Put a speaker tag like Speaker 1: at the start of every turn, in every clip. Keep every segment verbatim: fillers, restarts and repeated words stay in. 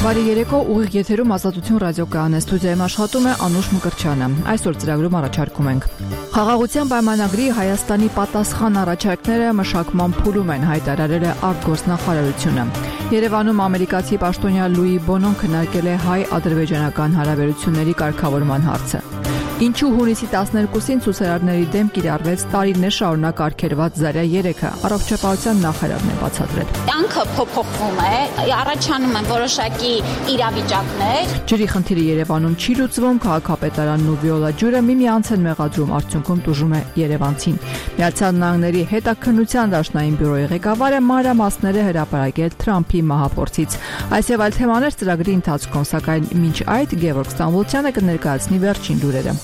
Speaker 1: Բարի երեկո, ուղիղ եթերում Ազատություն ռադիոկայանն է, ստուդիայում աշխատում է Անուշ Մկրտչյանը։ Այսօր ծրագրում առաջարկում ենք. Խաղաղության պայմանագրի Հայաստանի պատասխան առաջարկները մշակման փուլում են, հայտարարել է արտգործնախարարությունը։ Երևանում ամերիկացի պաշտոնյա Լուի Բոնոն քննարկել է հայ-ադրբեջանական հարաբերությունների կարգավորման հարցը։ Ինչու հունիսի տասներկուսին ցուցարարների դեմ կիրառվեց տարիներ շարունակ արգելված Զարյա երեքը, առողջապահության նախարարն է բացատրել։
Speaker 2: Կյանքը փոփոխվում է, առաջանում են որոշակի իրավիճակներ։
Speaker 1: Ջրի խնդիրը Երևանում չի լուծվում, քաղաքապետարանն ու վիոլա ջուրը միմյանց են մեղադրում, արդյունքում տուժում է երևանցին։ Միացյալ Նահանգների հետաքննության դաշնային բյուրոյի ղեկավարը մանրամասներ է հրապարակել Թրամփի մահափորձից։ Այս եւ այլ թեմաներ ծրագրի ընթացքում, սակայն մինչ այդ Գևորգ Ստամբոլցյանը կներկայացնի վերջին լուրերը։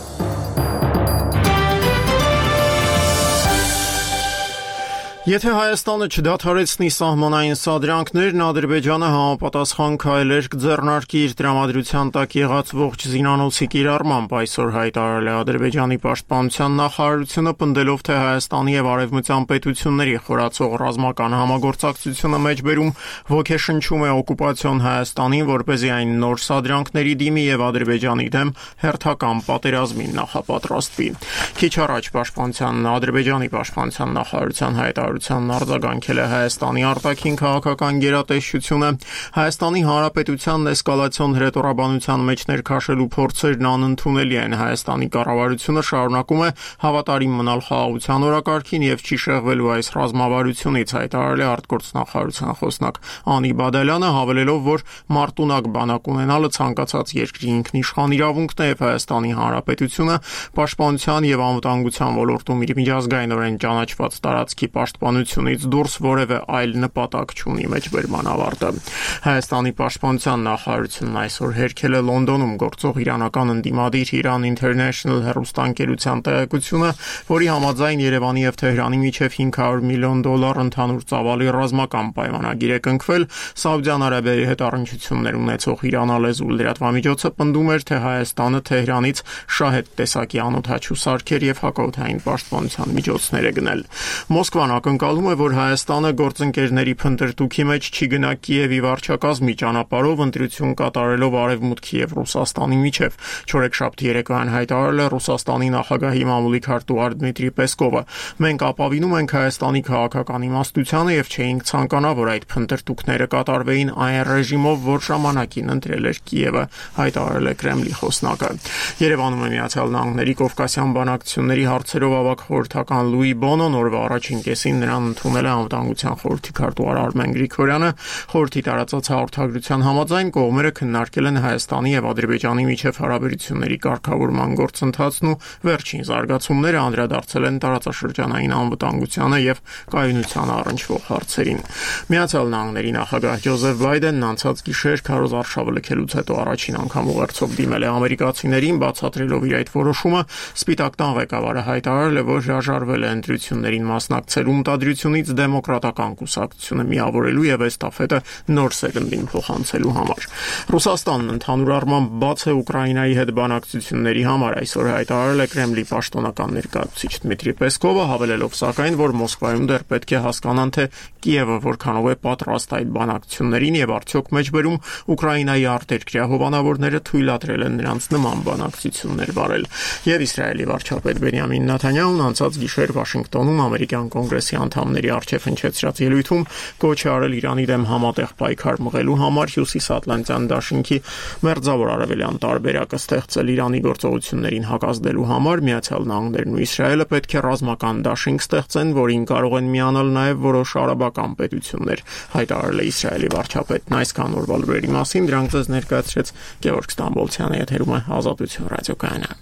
Speaker 3: Եթե Հայաստանը չդադարեցնի սահմանային սադրանքներն, Ադրբեջանը համապատասխան քայլեր կձեռնարկի իր տրամադրության տակ եղած ողջ զինանոցի կիրառմամբ, այսօր հայտարարել է Ադրբեջանի պաշտպանության նախարարությունը, պնդելով, թե Հայաստանի եւ արևմտյան պետությունների խորացող ռազմական համագործակցությունը մեջբերում ոգեշնչում է օկուպացիոն Հայաստանին, որպեսզի այն նոր սադրանքների դիմի եւ Ադրբեջանի դեմ հերթական պատերազմին նախապատրաստվի։ Քիչ առաջ պաշտպանության Ադրբեջանի պաշտպանության նախարարության հայտարարությունը արձագանքել է Հայաստանի արտաքին քաղաքական գերատեսչությունը, Հայաստանի Հանրապետությանն էսկալացիոն հրետորաբանության մեջ ներքաշելու փորձերն անընդունելի են, Հայաստանի կառավարությունը շարունակում է հավատարիմ մնալ խաղաղության օրակարգին եւ չի շեղվելու այս ռազմավարությունից, հայտարարել է արտգործնախարարության խոսնակ Անի Բադալյանը, հավելելով, որ մարտունակ բանակ ունենալը ցանկացած երկրի ինքնիշխան իրավունքն է եւ Հայաստանի Հանրապետությունը պաշտպանության եւ անվտանգության ոլորտում իր միջազգայինորեն ճանաչված տարածքի պաշտպանությունից դուրս որևէ այլ նպատակ չունի մեջբերման ավարտը։ Հայաստանի պաշտպանության նախարարությունն այսօր հերքել է Լոնդոնում գործող իրանական ընդդիմադիր Iran International հեռուստաընկերության տեղեկությունը, որի համաձայն Երևանի եւ Թեհրանի միջև հինգ հարյուր միլիոն դոլար ընդհանուր ծավալի ռազմական պայմանագիր է կնքվել։ Սաուդյան Արաբիայի հետ առնչություններ ունեցող իրանալեզու լրատվամիջոցը պնդում էր, թե Հայաստանը Թեհրանից շահեդ տեսակի անօդաչու սարքեր եւ հակաօդային պաշտպանության միջոցներ է գնել։ Մոսկվան ակնկալում է, որ Հայաստանը գործընկերների փնտրտուքի մեջ չի գնա Կիևի վարչակազմի ճանապարհով ընտրություն կատարելով Արևմուտքի եւ Ռուսաստանի միջև։ Չորեքշաբթի երեկոյան հայտարարել է Ռուսաստանի նախագահի մամուլի քարտուղար Դմիտրի Պեսկովը։ Մենք ապավինում ենք Հայաստանի քաղաքական իմաստությանը եւ չէինք ցանկանա, որ այդ փնտրտուքները կատարվեին այն ռեժիմով, որ ժամանակին ընտրել էր Կիևը, հայտարարել է Կրեմլի խոսնակը։ Երևանում է Միացյալ Նահանգների Կովկասյան բանակցությունների հարցերով ավագ խորհրդական Լուի Բոնոն օրվա առաջին կեսին նրան ընդունել է անվտանգության խորհրդի քարտուղար Արմեն Գրիգորյանը։ Խորհրդի տարածած հաղորդագրության համաձայն կողմերը քննարկել են Հայաստանի եւ Ադրբեջանի միջև հարաբերությունների կարգավորման գործընթացն ու վերջին զարգացումները, անդրադարձել են տարածաշրջանային անվտանգությանը եւ կայունությանը առնչվող հարցերին։ Միացյալ Նահանգների նախագահ Ջոզեֆ Բայդենն անցած գիշեր քարոզ արշավը լքելուց հետո առաջին անգամ ուղերձով դիմել է ամերիկացիներին, բացատրելով իր այդ որոշումը։ Սպիտակ տան ղեկավարը հայտարարել է, որ հրաժարվել է ընտրություններին մասնակցելու մտադրությունից դեմոկրատական կուսակցությունը միավորելու եւ էստաֆետը նոր սերնդին փոխանցելու համար։ Ռուսաստանն ընդհանուր առմամբ բաց է Ուկրաինայի հետ բանակցությունների համար, այսօր հայտարարել է Կրեմլի պաշտոնական ներկայացուցիչ Դմիտրի Պեսկովը, հավելելով սակայն, որ Մոսկվայում դեռ պետք է հասկանան, թե Կիևը որքանով է պատրաստ այդ բանակցություններին եւ արդյոք մեջբերում Ուկրաինայի արտերկրյա հովանավորները թույլատրել են նրանց նման բանակցություններ վարել։ Եվ Իսրայելի վարչապետ Բենյամին Նեթանյահուն անցած գիշեր Վաշինգտոնում ամերիկյան կոնգրեսի անդամների առջև հնչեցրած ելույթում կոչ է արել Իրանի դեմ համատեղ պայքար մղելու համար Հյուսիսատլանտյան դաշինքի մերձավոր արևելյան տարբերակը ստեղծել Իրանի գործողություններին հակազդելու համար Միացյալ Նահանգներն ու Իսրայելը պետք է ռազմական դաշինք ստեղծեն, որին կարող են միանալ նաև որոշ արաբական պետություններ, հայտարարել է Իսրայելի վարչապետն։ Այսքան օրվա լուրերի մասին դրանք ձեզ ներկայացրեց Գևորգ Ստամբոլցյանը, եթերում է Ազատություն ռադիոկայանը։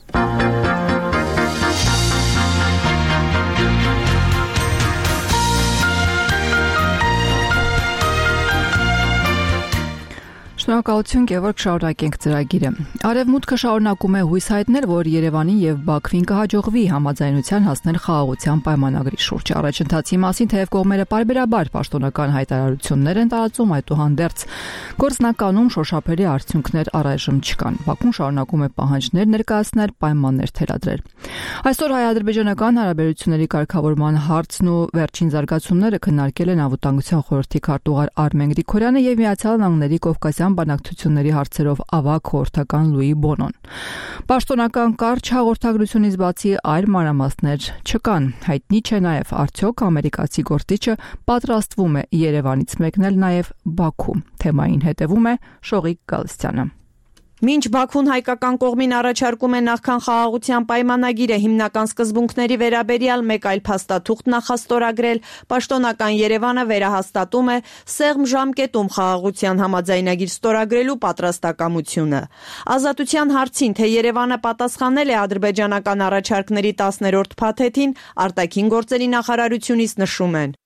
Speaker 1: Շնորհակալություն, Գևորգ, շարունակենք ծրագիրը։ Արևմուտքը շարունակում է հույս հայտնել, որ Երևանին եւ Բաքվին կհաջողվի համաձայնության հասնել խաղաղության պայմանագրի շուրջ։ Առաջընթացի մասին թեև կողմերը պարբերաբար պաշտոնական հայտարարություններ են տարածում, այդուհանդերձ գործնականում շոշափելի արդյունքներ առայժմ չկան։ Բաքուն շարունակում է պահանջներ ներկայացնել, պայմաններ թելադրել։ Այսօր հայ-ադրբեջանական հարաբերությունների կարգավորման հարցն ու վերջին զարգացումները քննարկել են անվտանգության խորհրդի քարտուղար Արմեն Գրիգորյանը եւ Միացյալ Նահանգների Կովկասյան արևմտյան բանակցությունների հարցերով ավագ խորհրդական Լուի Բոնոն։ Պաշտոնական կարճ հաղորդագրությունից բացի այլ մանրամասներ չկան։ Հայտնի չէ նաև արդյոք ամերիկացի գործիչը պատրաստվում է Երևանից մեկնել նաև Բաքու։ Թեմային հետևում է Շողիկ Գալստյանը։
Speaker 4: Մինչ Բաքուն հայկական կողմին առաջարկում է նախքան խաղաղության պայմանագիրը հիմնական սկզբունքների վերաբերյալ մեկ այլ փաստաթուղթ նախաստորագրել, պաշտոնական Երևանը վերահաստատում է սեղմ ժամկետում խաղաղության համաձայնագիր ստորագրելու պատրաստակամությունը։ Ազատության հարցին, թե Երևանը պատասխանել է ադրբեջանական առաջարկների տասներորդ փաթեթին, արտաքին գործերի նախարարությունից նշում են.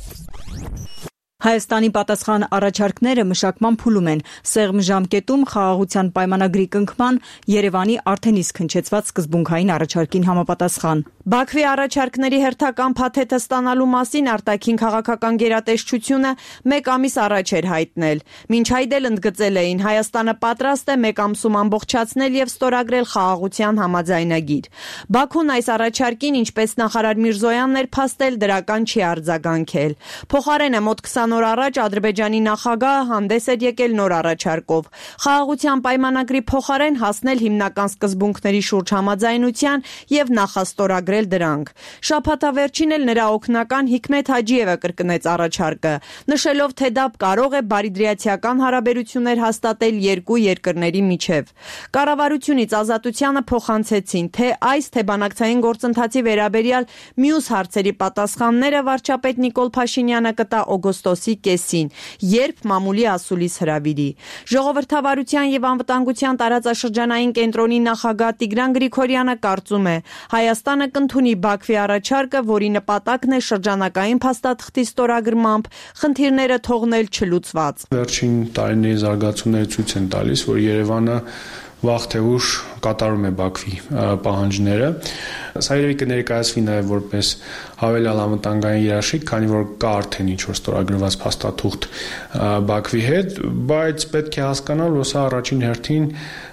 Speaker 5: Հայաստանի պատասխան առաջարկները մշակման փուլում են, սեղմ ժամկետում խաղաղության պայմանագրի կնքման Երևանի արդեն իսկ հնչեցված սկզբունքային առաջարկին համապատասխան։
Speaker 4: Բաքվի առաջարկների հերթական փաթեթը ստանալու մասին արտաքին քաղաքական գերատեսչությունը մեկ ամիս առաջ էր հայտնել։ Մինչ այդ էլ ընդգծել էին, Հայաստանը պատրաստ է մեկ ամսում ամբողջացնել եւ ստորագրել խաղաղության համաձայնագիր։ Բաքուն այս առաջարկին, ինչպես նախարար Միրզոյանն էր փաստել, դրական չի արձագանքել։ Փոխարենը մոտ քսան օր առաջ Ադրբեջանի նախագահը հանդես էր եկել նոր առաջարկով՝ խաղաղության պայմանագրի փոխարեն հասնել հիմնական սկզբունքների շուրջ համաձայնության եւ նախաստորագրել դրանք։ Շաբաթավերջին էլ նրա օգնական Հիկմեթ Հաջիևը կրկնեց առաջարկը, նշելով, թե դա կարող է բարիդրիացիական հարաբերություններ հաստատել երկու երկրների միջև։ Կառավարությունից Ազատությանը փոխանցեցին, թե այս թե բանակցային գործընթացի վերաբերյալ մյուս հարցերի պատասխանները վարչապետ Նիկոլ Փաշինյանը կտա օգոստոսի կեսին, երբ մամուլի ասուլիս հրավիրի։ Ժողովրդավարության եւ անվտանգության տարածաշրջանային կենտրոնի նախագահ Տիգրան Գրիգորյանը կարծում է, Հայաստանը կընդունի Բաքվի առաջարկը, որի նպատակն է շրջանակային փաստաթղթի ստորագրմամբ խնդիրները թողնել չլուծված։
Speaker 6: Վերջին տարիների զարգացումները ցույց են տալիս, որ Երևանը վաղ թե ուշ կատարում է Բաքվի պահանջները։ Սա երևի կներկայացվի նաև որպես հավելյալ անվտանգային երաշխիք, քանի որ կա արդեն ինչ-որ ստորագրված փաստաթուղթ Բաքվի հետ, բայց պետք է հասկանալ, որ սա առաջին հերթին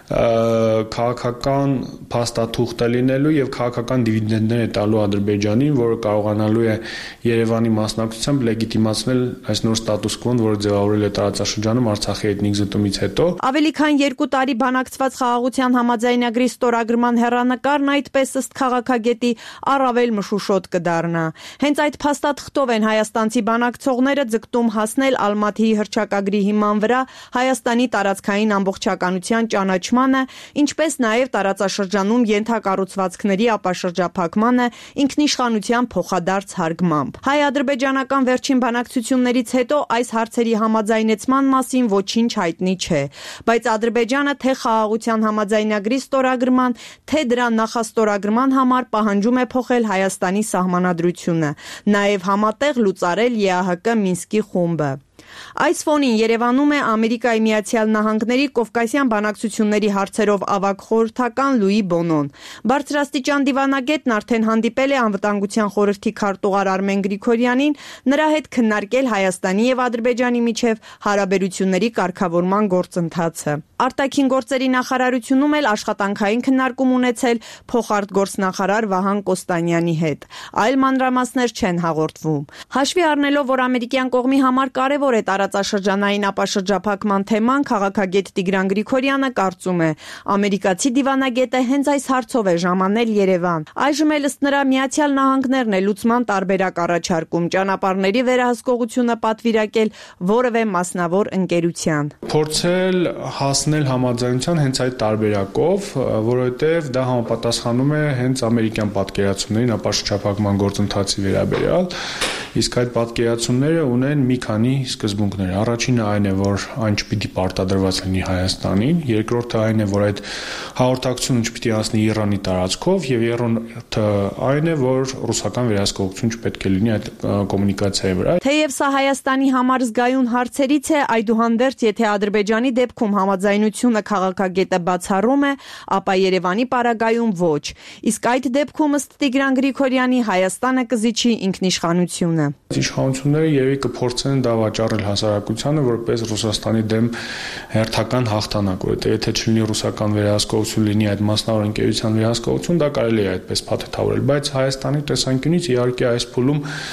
Speaker 6: քաղաքական փաստաթուղթ է լինելու եւ քաղաքական դիվիդենդներ է տալու Ադրբեջանին, որը կարողանալու է Երևանի մասնակցությամբ լեգիտիմացնել այս նոր ստատուս կվոն, որը ձևավորել է տարածաշրջանում Արցախի էթնիկ զտումից հետո։
Speaker 4: Ավելի քան երկու տարի բանակցված խաղաղության համաձայնագրի ստորագրման հեռանկարն այդպես ըստ քաղաքագետի առավել մշուշոտ կդառնա։ Հենց այդ փաստաթղթով են հայաստանցի բանակցողները ձգտում հասնել Ալմաթիի հռչակագրի հիման վրա Հայաստանի տարածքային ամբողջականության ճանաչմանը, ինչպես նաև տարածաշրջանում ենթակառուցվածքների ապաշրջափակմանը ինքնիշխանության փոխադարձ հարգմամբ։ Հայ-ադրբեջանական վերջին բանակցություններից հետո այս հարցերի համաձայնեցման մասին ոչինչ հայտնի չէ, բայց Ադրբեջանը թե խաղաղության համաձայնագրի ստորագրման, թե դրա նախաստորագրման համար պահանջում է փոխել Հայաստանի սահմանադրությունը, նաև համատեղ լուծարել ԵԱՀԿ Մինսկի խումբը։ Այս ֆոնին Երևանում է Ամերիկայի Միացյալ Նահանգների Կովկասյան բանակցությունների հարցերով ավագ խորհրդական Լուի Բոնոն։ Բարձրաստիճան դիվանագետն արդեն հանդիպել է անվտանգության խորհրդի քարտուղար Արմեն Գրիգորյանին, նրա հետ քննարկել Հայաստանի եւ Ադրբեջանի միջև հարաբերությունների կարգավորման գործընթացը։ Արտաքին գործերի նախարարությունում էլ աշխատանքային քննարկում ունեցել փոխարտգործնախարար Վահան Կոստանյանի հետ։ Այլ մանրամասներ չեն հաղորդվում։ Հաշվի առնելով, որ ամերիկյան կողմի համար կարևոր է տարածաշրջանային ապաշրջափակման թեման, քաղաքագետ Տիգրան Գրիգորյանը կարծում է, ամերիկացի դիվանագետը հենց այս հարցով է ժամանել Երևան։ Այժմ էլ ըստ նրա Միացյալ Նահանգներն է լուծման տարբերակ առաջարկում, ճանապարհների վերահսկողությունը պատվիրակել որևէ մասնավոր ընկերության։
Speaker 6: Փորձել հասնել համաձայնության հենց այդ տարբերակով, որովհետև դա համապատասխանում է հենց ամերիկյան պատկերացումներին ապաշրջափակման գործընթացի վերաբերյալ, իսկ այդ պատկերացումները ունեն մի քանի սկզբունքներ։ Առաջինը այն է, որ այն չպիտի պարտադրված լինի Հայաստանին, երկրորդը այն է, որ այդ հաղորդակցությունը չպիտի անցնի Իրանի տարածքով, եւ երրորդը այն է, որ ռուսական վերահսկողություն չպետք է լինի այդ կոմունիկացիայի վրա։
Speaker 4: Թեև սա Հայաստանի համար զգայուն հարցերից է, այդուհանդերձ, եթե Ադրբեջանի դեպքում համաձայնությունը քաղաքագետը բացառում է, ապա Երևանի պարագայում ոչ։ Իսկ այդ դեպքում ըստ Տիգրան Գրիգորյանի Հայաստանը կզիջի ինքնիշխանությունը։
Speaker 6: Իշխանությունները երևի կփորձեն դա վաճառել հասարակությանը որպես Ռուսաստանի դեմ հերթական հաղթանակ, որովհետև եթե չլինի ռուսական վերահսկողություն, լինի այդ մասնավոր ընկերության վերահսկողություն, դա կարելի է այդպես փաթեթավորել, բայց Հայաստանի տեսանկյունից իհարկե այս փուլում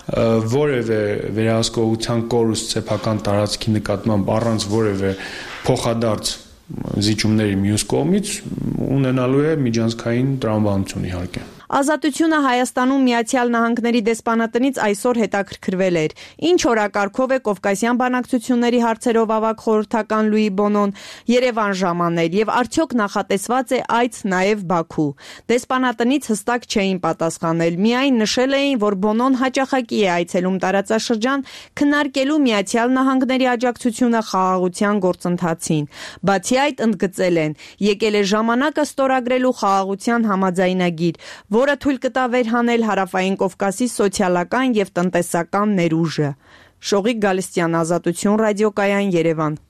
Speaker 6: որևէ վերահսկողության կորուստ սեփական տարածքի նկատմամբ առանց որևէ փոխադարձ զիջումների մյուս կողմից ունենալու է միջանցքային տրամաբանություն իհարկե։
Speaker 4: Ազատությունը Հայաստանում Միացյալ Նահանգների դեսպանատնից այսօր հետաքրքրվել էր։ Ինչ օրակարգով է Կովկասյան բանակցությունների հարցերով ավագ խորհրդական Լուի Բոնոն Երևան ժամանել եւ արդյոք նախատեսված է այց նաեւ Բաքու։ Դեսպանատնից հստակ չէին պատասխանել, միայն նշել էին, որ Բոնոն հաճախակի է այցելում տարածաշրջան քննարկելու Միացյալ Նահանգների աջակցությունը խաղաղության գործընթացին։ Բացի այդ ընդգծել են, եկել է ժամանակը ստորագրելու խաղաղության համաձայնագիր, որը թույլ կտա վերհանել Հարավային Կովկասի սոցիալական եւ տնտեսական ներուժը։ Շողիկ Գալստյան, Ազատություն ռադիոկայան, Երևան։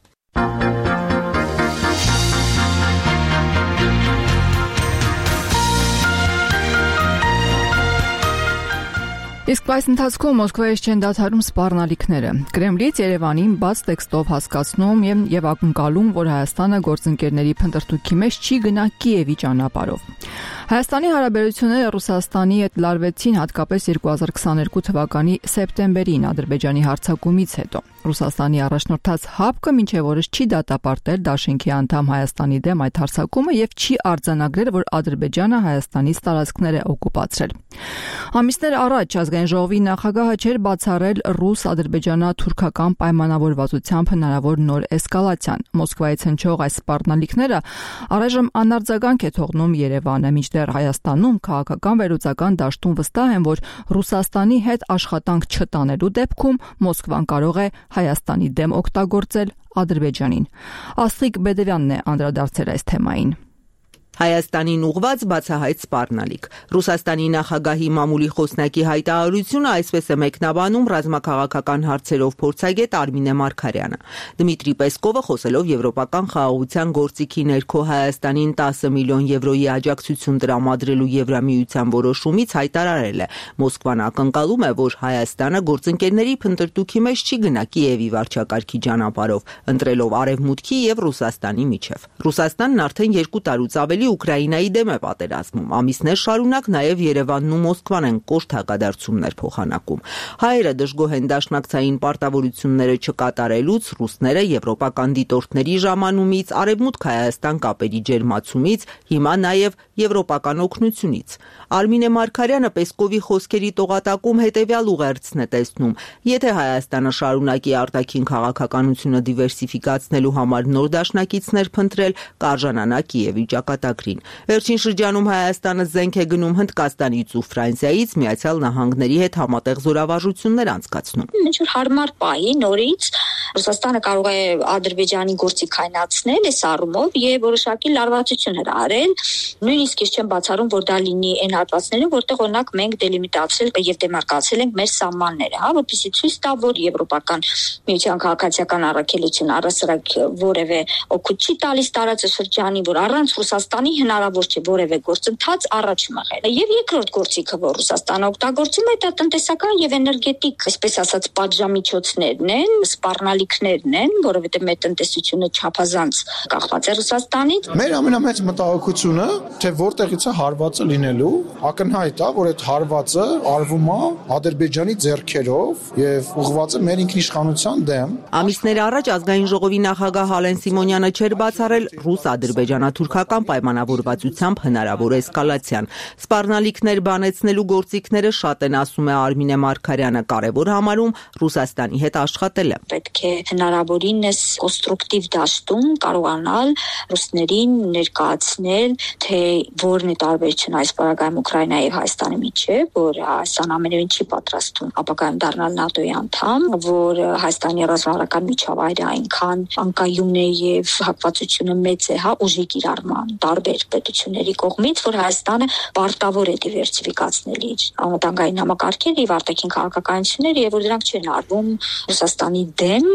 Speaker 1: Իսկ այս ընթացքում Մոսկվայից չեն դադարում սպառնալիքները։ Կրեմլից Երևանին բաց տեքստով հասկացնում եւ ակնկալում, որ Հայաստանը գործընկերների փնտրտուքի մեջ չի գնա Կիևի ճանապարհով։ Հայաստանի հարաբերությունները Ռուսաստանի հետ լարվեցին հատկապես երկու հազար քսաներկու թվականի սեպտեմբերին Ադրբեջանի հարձակումից հետո։ Ռուսաստանի առաջնորդած ՀԱՊԿ-ը մինչև օրս չի դատապարտել Դաշինքի անդամ Հայաստանի դեմ այդ հարձակումը եւ չի արձանագրել, որ Ադրբեջանը Հայաստանից տարածքներ է օկուպացրել։ Ամիսներ առաջ ազգային ժողովի նախագահը չէր բացառել ռուս-ադրբեջանա-թուրքական պայմանավորվածությամբ հնարավոր նոր էսկալացիան։ Մոսկվայից հնչող այս սպառնալիքները առայժմ անարձագանք է թողնում Երևանը, մինչդեռ Հայաստանում քաղաքական վերլուծական դաշտում վստահ են, որ Ռուսաստանի հետ աշխատանք չտանելու դեպքում Մոսկվան կարող է Հայաստանի դեմ օգտագործել Ադրբեջանին։ Աստղիկ Բեդևյանն է անդրադարձել այս թեմային։
Speaker 7: Հայաստանին ուղված բացահայտ սպառնալիք։ Ռուսաստանի նախագահի մամուլի խոսնակի հայտարարությունը այսպես է մեկնաբանում ռազմաքաղաքական հարցերով փորձագետ Արմինե Մարգարյանը։ Դմիտրի Պեսկովը խոսելով եվրոպական խաղաղության գործիքի ներքո Հայաստանին տասը միլիոն եվրոյի աջակցություն տրամադրելու Եվրամիության որոշումից հայտարարել է. Մոսկվան ակնկալում է, որ Հայաստանը գործընկերների փնտրտուքի մեջ չի գնա Կիևի վարչակարգի ճանապարհով, ընտրելով Արևմուտքի եւ Ռուսաստանի միջև։ Ռուսաստանն արդեն երկու տարուց ավելի Ուկրաինայի դեմ է պատերազմում։ Ամիսներ շարունակ նաև Երևանն ու Մոսկվան են կոշտ հակադարձումներ փոխանակում։ Հայերը դժգոհ են դաշնակցային պարտավորությունները չկատարելուց, ռուսները եվրոպական դիտորդների ժամանումից, Արևմուտք-Հայաստան կապերի ջերմացումից, հիմա նաև եվրոպական օգնությունից։ Արմինե Մարգարյանը Պեսկովի խոսքերի տողատակում հետևյալ ուղերձն է տեսնում. Եթե Հայաստանը շարունակի արտաքին քաղաքականությունը դիվերսիֆիկացնելու համար նոր դաշնակիցներ փնտրել, կարժանանա Կիևի ճակատագրին։ Վերջին շրջանում Հայաստանը զենք է գնում Հնդկաստանից ու Ֆրանսիայից, Միացյալ Նահանգների հետ համատեղ զորավարժություններ անցկացնում։
Speaker 8: Ինչ որ հարմար պահի նորից Ռուսաստանը կարող է Ադրբեջանի գործիքայնացնել այս առումով եւ որոշակի լարվածություն հրահարել։ Նույնիսկ ես չեմ բացառում, որ դա լինի այն հատվածներում, որտեղ օրինակ մենք դելիմիտացրել եւ դեմարկացրել ենք մեր սահմանները, հա, որպեսզի ցույց տա, որ Եվրոպական միության քաղաքացիական առաքելություն առասարակ որևէ օգուտ չի տալիս տարածաշրջանի, որ առանց Ռուսաստանի հնարավոր չէ որևէ գործընթաց առաջ մղել։ Եվ երկրորդ գործիքը, որ Ռուսաստանը օգտագործում է, դա տնտեսական եւ էներգետիկ, այսպես ասած, պատժամիջոցներն են, սպառնալիքներն են, որովհետեւ մեր տնտեսությունը չափազանց կախված է Ռուսաստանից։
Speaker 9: Մեր ամենամեծ մտահոգությունը, թե որտեղից է հարվածը լինելու, ակնհայտ է, որ այդ հարվածը արվում է Ադրբեջանի ձեռքերով եւ ուղղված է մեր ինքնիշխանության դեմ։
Speaker 7: Ամիսներ առաջ ազգային ժողովի նախագահ Ալեն Սիմոնյանը չէր բացառել ռուս-ադրբեջանա-թուրքական պայմանավորվածությամբ հնարավոր էսկալացիան։ Սպառնալիքներ բանեցնելու գործիքները շատ են, ասում է Արմինե Մարգարյանը, կարևոր համարում Ռուսաստանի հետ աշխատելը։
Speaker 8: Պետք է հնարավորինս կոնստրուկտիվ դաշտում կարողանալ ռուսներին ներկայացնել, թե որն է տարբերությունը այս պարագայում Ուկրաինայի եւ Հայաստանի միջեւ, որ Հայաստան ամենևին չի պատրաստվում ապագայում դառնալ ՆԱՏՕ-ի անդամ, որ Հայաստանի ռազմավարական միջավայրը այնքան անկայուն է եւ հակվածությունը մեծ է, հա, ուժի կիրառման տարբեր պետությունների կողմից, որ Հայաստանը պարտավոր է դիվերսիֆիկացնել իր անվտանգային համակարգերը եւ արտաքին քաղաքականությունները եւ որ դրանք չեն արվում Ռուսաստանի դեմ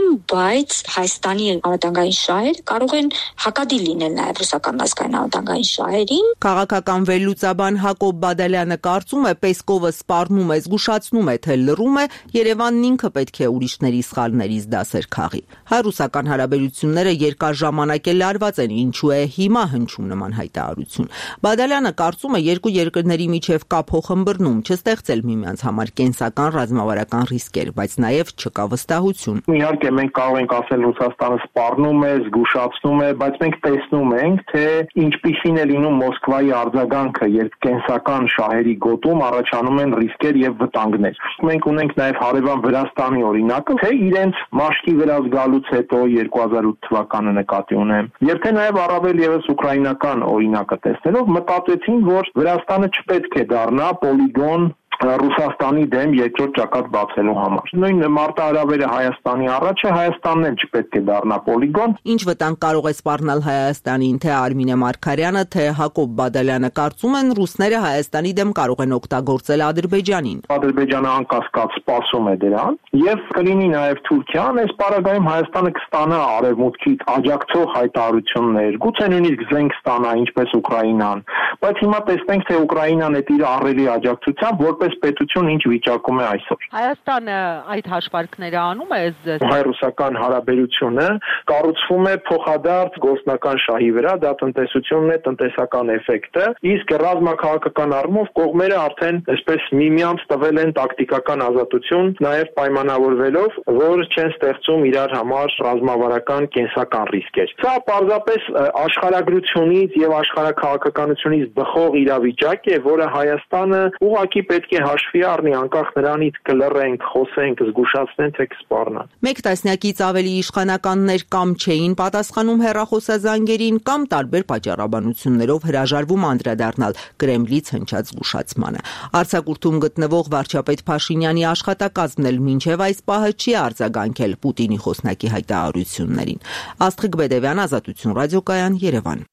Speaker 8: բայց Հայաստանի անվտանգային շահերը կարող են հակադիր լինել նաև ռուսական ազգային անվտանգային շահերին։
Speaker 7: Քաղաքական վերլուծաբան Հակոբ Բադալյանը կարծում է, Պեսկովը սպառնում է, զգուշացնում է, թե լռում է, Երևանն ինքը պետք է ուրիշների սխալներից դասեր քաղի։ Հայ-ռուսական հարաբերությունները երկար ժամանակ է լարված են, ինչու է հիմա հնչում նման հայտարարություն։ Բադալյանը կարծում է, երկու երկրների միջև կա փոխըմբռնում, չստեղծել միմյանց համար կենսական ռազմավարական ռիսկեր, բայց նաև չկա վստահություն։
Speaker 10: Իհարկե մենք կարող ենք ասել Ռուսաստանը սպառնում է, զգուշացնում է, բայց մենք տեսնում ենք, թե ինչպիսին է լինում Մոսկվայի արձագանքը, երբ կենսական շահերի գոտում առաջանում են ռիսկեր եւ վտանգներ։ Մենք ունենք նաև հարևան Վրաստանի օրինակը, թե իրենց մաշկի վրա զգալուց հետո երկու հազար ութ թվականը նկատի ունեմ, եւ թե նաև առավել եւս ուկրաինական օրինակը տեսնելով մտածեցին, որ Վրաստանը չպետք է դառնա պոլիգոն Ռուսաստանի դեմ երկրորդ ճակատ բացելու համար։ Նույն մարտահրավերը Հայաստանի առաջ է, Հայաստանն էլ չպետք է դառնա պոլիգոն։
Speaker 7: Ինչ վտանգ կարող է սպառնալ Հայաստանին, թե Արմինե Մարգարյանը, թե Հակոբ Բադալյանը կարծում են, ռուսները Հայաստանի դեմ կարող են օգտագործել Ադրբեջանին։
Speaker 10: Ադրբեջանը անկասկած սպասում է դրան, եւ կլինի նաև Թուրքիան, այս պարագայում Հայաստանը կստանա արևմուտքից աջակցող հայտարարություններ, գուցե նույնիսկ զենք ստանա, ինչպես Ուկրաինան, բայց հիմա տեսնենք, թե Ուկրաինան այդ իր ահռելի աջակցությամբ որպես պետություն ինչ վիճակում է այսօր։
Speaker 7: Հայաստանը այդ հաշվարկները անում է այս
Speaker 10: հայ-ռուսական հարաբերությունը կառուցվում է փոխադարձ գործնական շահի վրա, դա տնտեսությունն է, տնտեսական էֆեկտը, իսկ ռազմաքաղաքական առումով կողմերը արդեն այսպես միմյանց տվել են տակտիկական ազատություն, նաև պայմանավորվելով, որ չեն ստեղծում իրար համար ռազմավարական կենսական ռիսկեր։ Սա պարզապես աշխարհագրությունից եւ աշխարհաքաղաքականությունից բխող իրավիճակ է, որը Հայաստանը ուղղակի պետք է հաշվի առնի, անկախ նրանից կլռենք, խոսենք, զգուշացնեն, թե կսպառնան։
Speaker 7: Մեկ տասնյակից ավելի իշխանականներ կամ չէին պատասխանում հեռախոսազանգերին, կամ տարբեր պատճառաբանություններով հրաժարվում անդրադառնալ Կրեմլից հնչած զգուշացմանը։ Արձակուրդում գտնվող վարչապետ Փաշինյանի աշխատակազմն էլ մինչև այս պահը չի արձագանքել Պուտինի խոսնակի հայտարարություններին։ Աստղիկ Բեդևյան, Ազատություն ռադիոկայան, Երևան։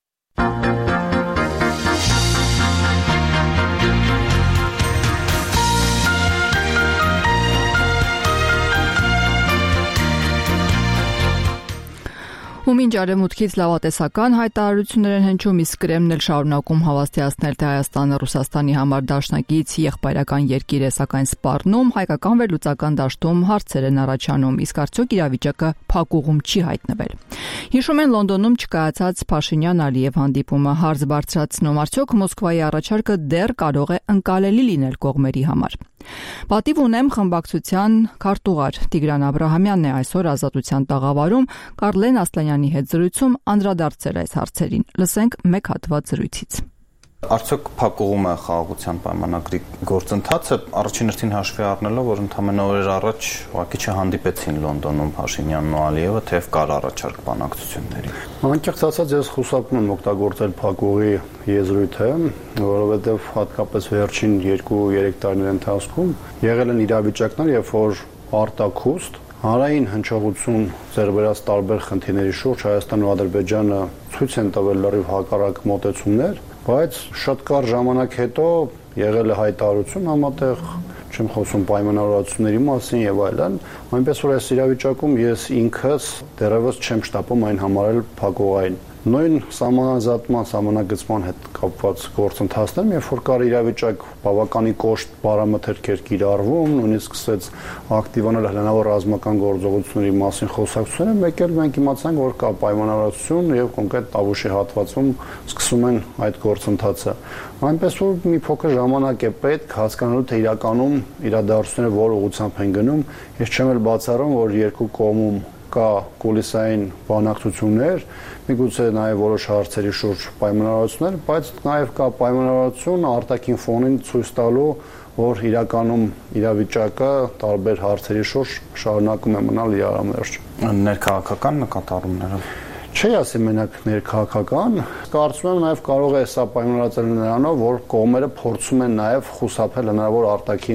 Speaker 1: Ու մինչ արևմուտքից լավատեսական հայտարարություններ են հնչում, իսկ Կրեմլն էլ շարունակում հավաստիացնել, թե Հայաստանը Ռուսաստանի համար դաշնակից եղբայրական երկիր է, սակայն սպառնում, հայկական վերլուծական դաշտում հարցեր են առաջանում, իսկ արդյոք իրավիճակը փակուղում չի հայտնվել։ Հիշում են Լոնդոնում չկայացած Փաշինյան-Ալիև հանդիպումը հարց բարձրացնում, արդյոք Մոսկվայի առաջարկը դեռ կարող է ընկալելի լինել կողմերի համար։ Պատիվ ունեմ խմբակցության քարտուղար Տիգրան Աբրահամյանն է այսօր Ազատության տաղավարում Կարլեն Ասլանյանի հետ զրույցում անդրադարձել այս հարցերին։ Լսենք մեկ հատված զրույցից։
Speaker 11: Արդյոք փակուղում է խաղաղության պայմանագրի գործընթացը, առաջին հերթին հաշվի առնելով, որ ընդամենը օրեր առաջ ուղղակի չհանդիպեցին Լոնդոնում Փաշինյանն ու Ալիևը, թեև կար առաջարկ բանակցությունների։
Speaker 12: Անկեղծ ասած, ես խուսափում եմ օգտագործել փակուղի եզրույթը, որովհետև հատկապես վերջին երկու-երեք տարիների ընթացքում եղել են իրավիճակներ, երբ որ արտաքուստ հանրային հնչողություն ձեռբերած տարբեր խնդիրների շուրջ Հայաստանն ու Ադրբեջանը ցույց են տվել լրիվ հակառակ մոտեցումներ, բայց շատ կարճ ժամանակ հետո եղել է հայտարարություն համատեղ, չեմ խոսում պայմանավորվածությունների մասին եւ այլն, այնպես որ այս իրավիճակում ես ինքս դեռևս չեմ շտապում այն համարել փակուղային։ Նույն սահմանազատման, սահմանագծման հետ կապված գործընթացներում, երբ որ կար իրավիճակ բավականին կոշտ բարամթերքեր կիրառվում, նույնիսկ սկսեց ակտիվանալ հնարավոր ռազմական գործողությունների մասին խոսակցությունները, մեկ էլ մենք իմացանք, որ կա պայմանավորվածություն եւ կոնկրետ Տավուշի հատվածում սկսում են այդ գործընթացը։ Այնպես որ մի փոքր ժամանակ է պետք հասկանալու, թե իրականում իրադարձությունները որ ուղղությամբ են գնում, ես չեմ էլ բացառում, որ երկու կողմում կա կուլիսային բանակցություններ, միգուցե նաև որոշ հարցերի շուրջ պայմանավորվածություններ, բայց նաև կա պայմանավորվածություն արտաքին ֆոնին ցույց տալու, որ իրականում իրավիճակը տարբեր հարցերի շուրջ շարունակում է մնալ իրարամերժ։
Speaker 11: Ներքաղաքական նկատառումները
Speaker 12: Չի ասի մենակ ներքաղաքական, կարծում եմ նաև կարող է սա պայմանավորված լինել նրանով, որ կողմերը փորձում են նաև խուսափել հնարավոր արտաքին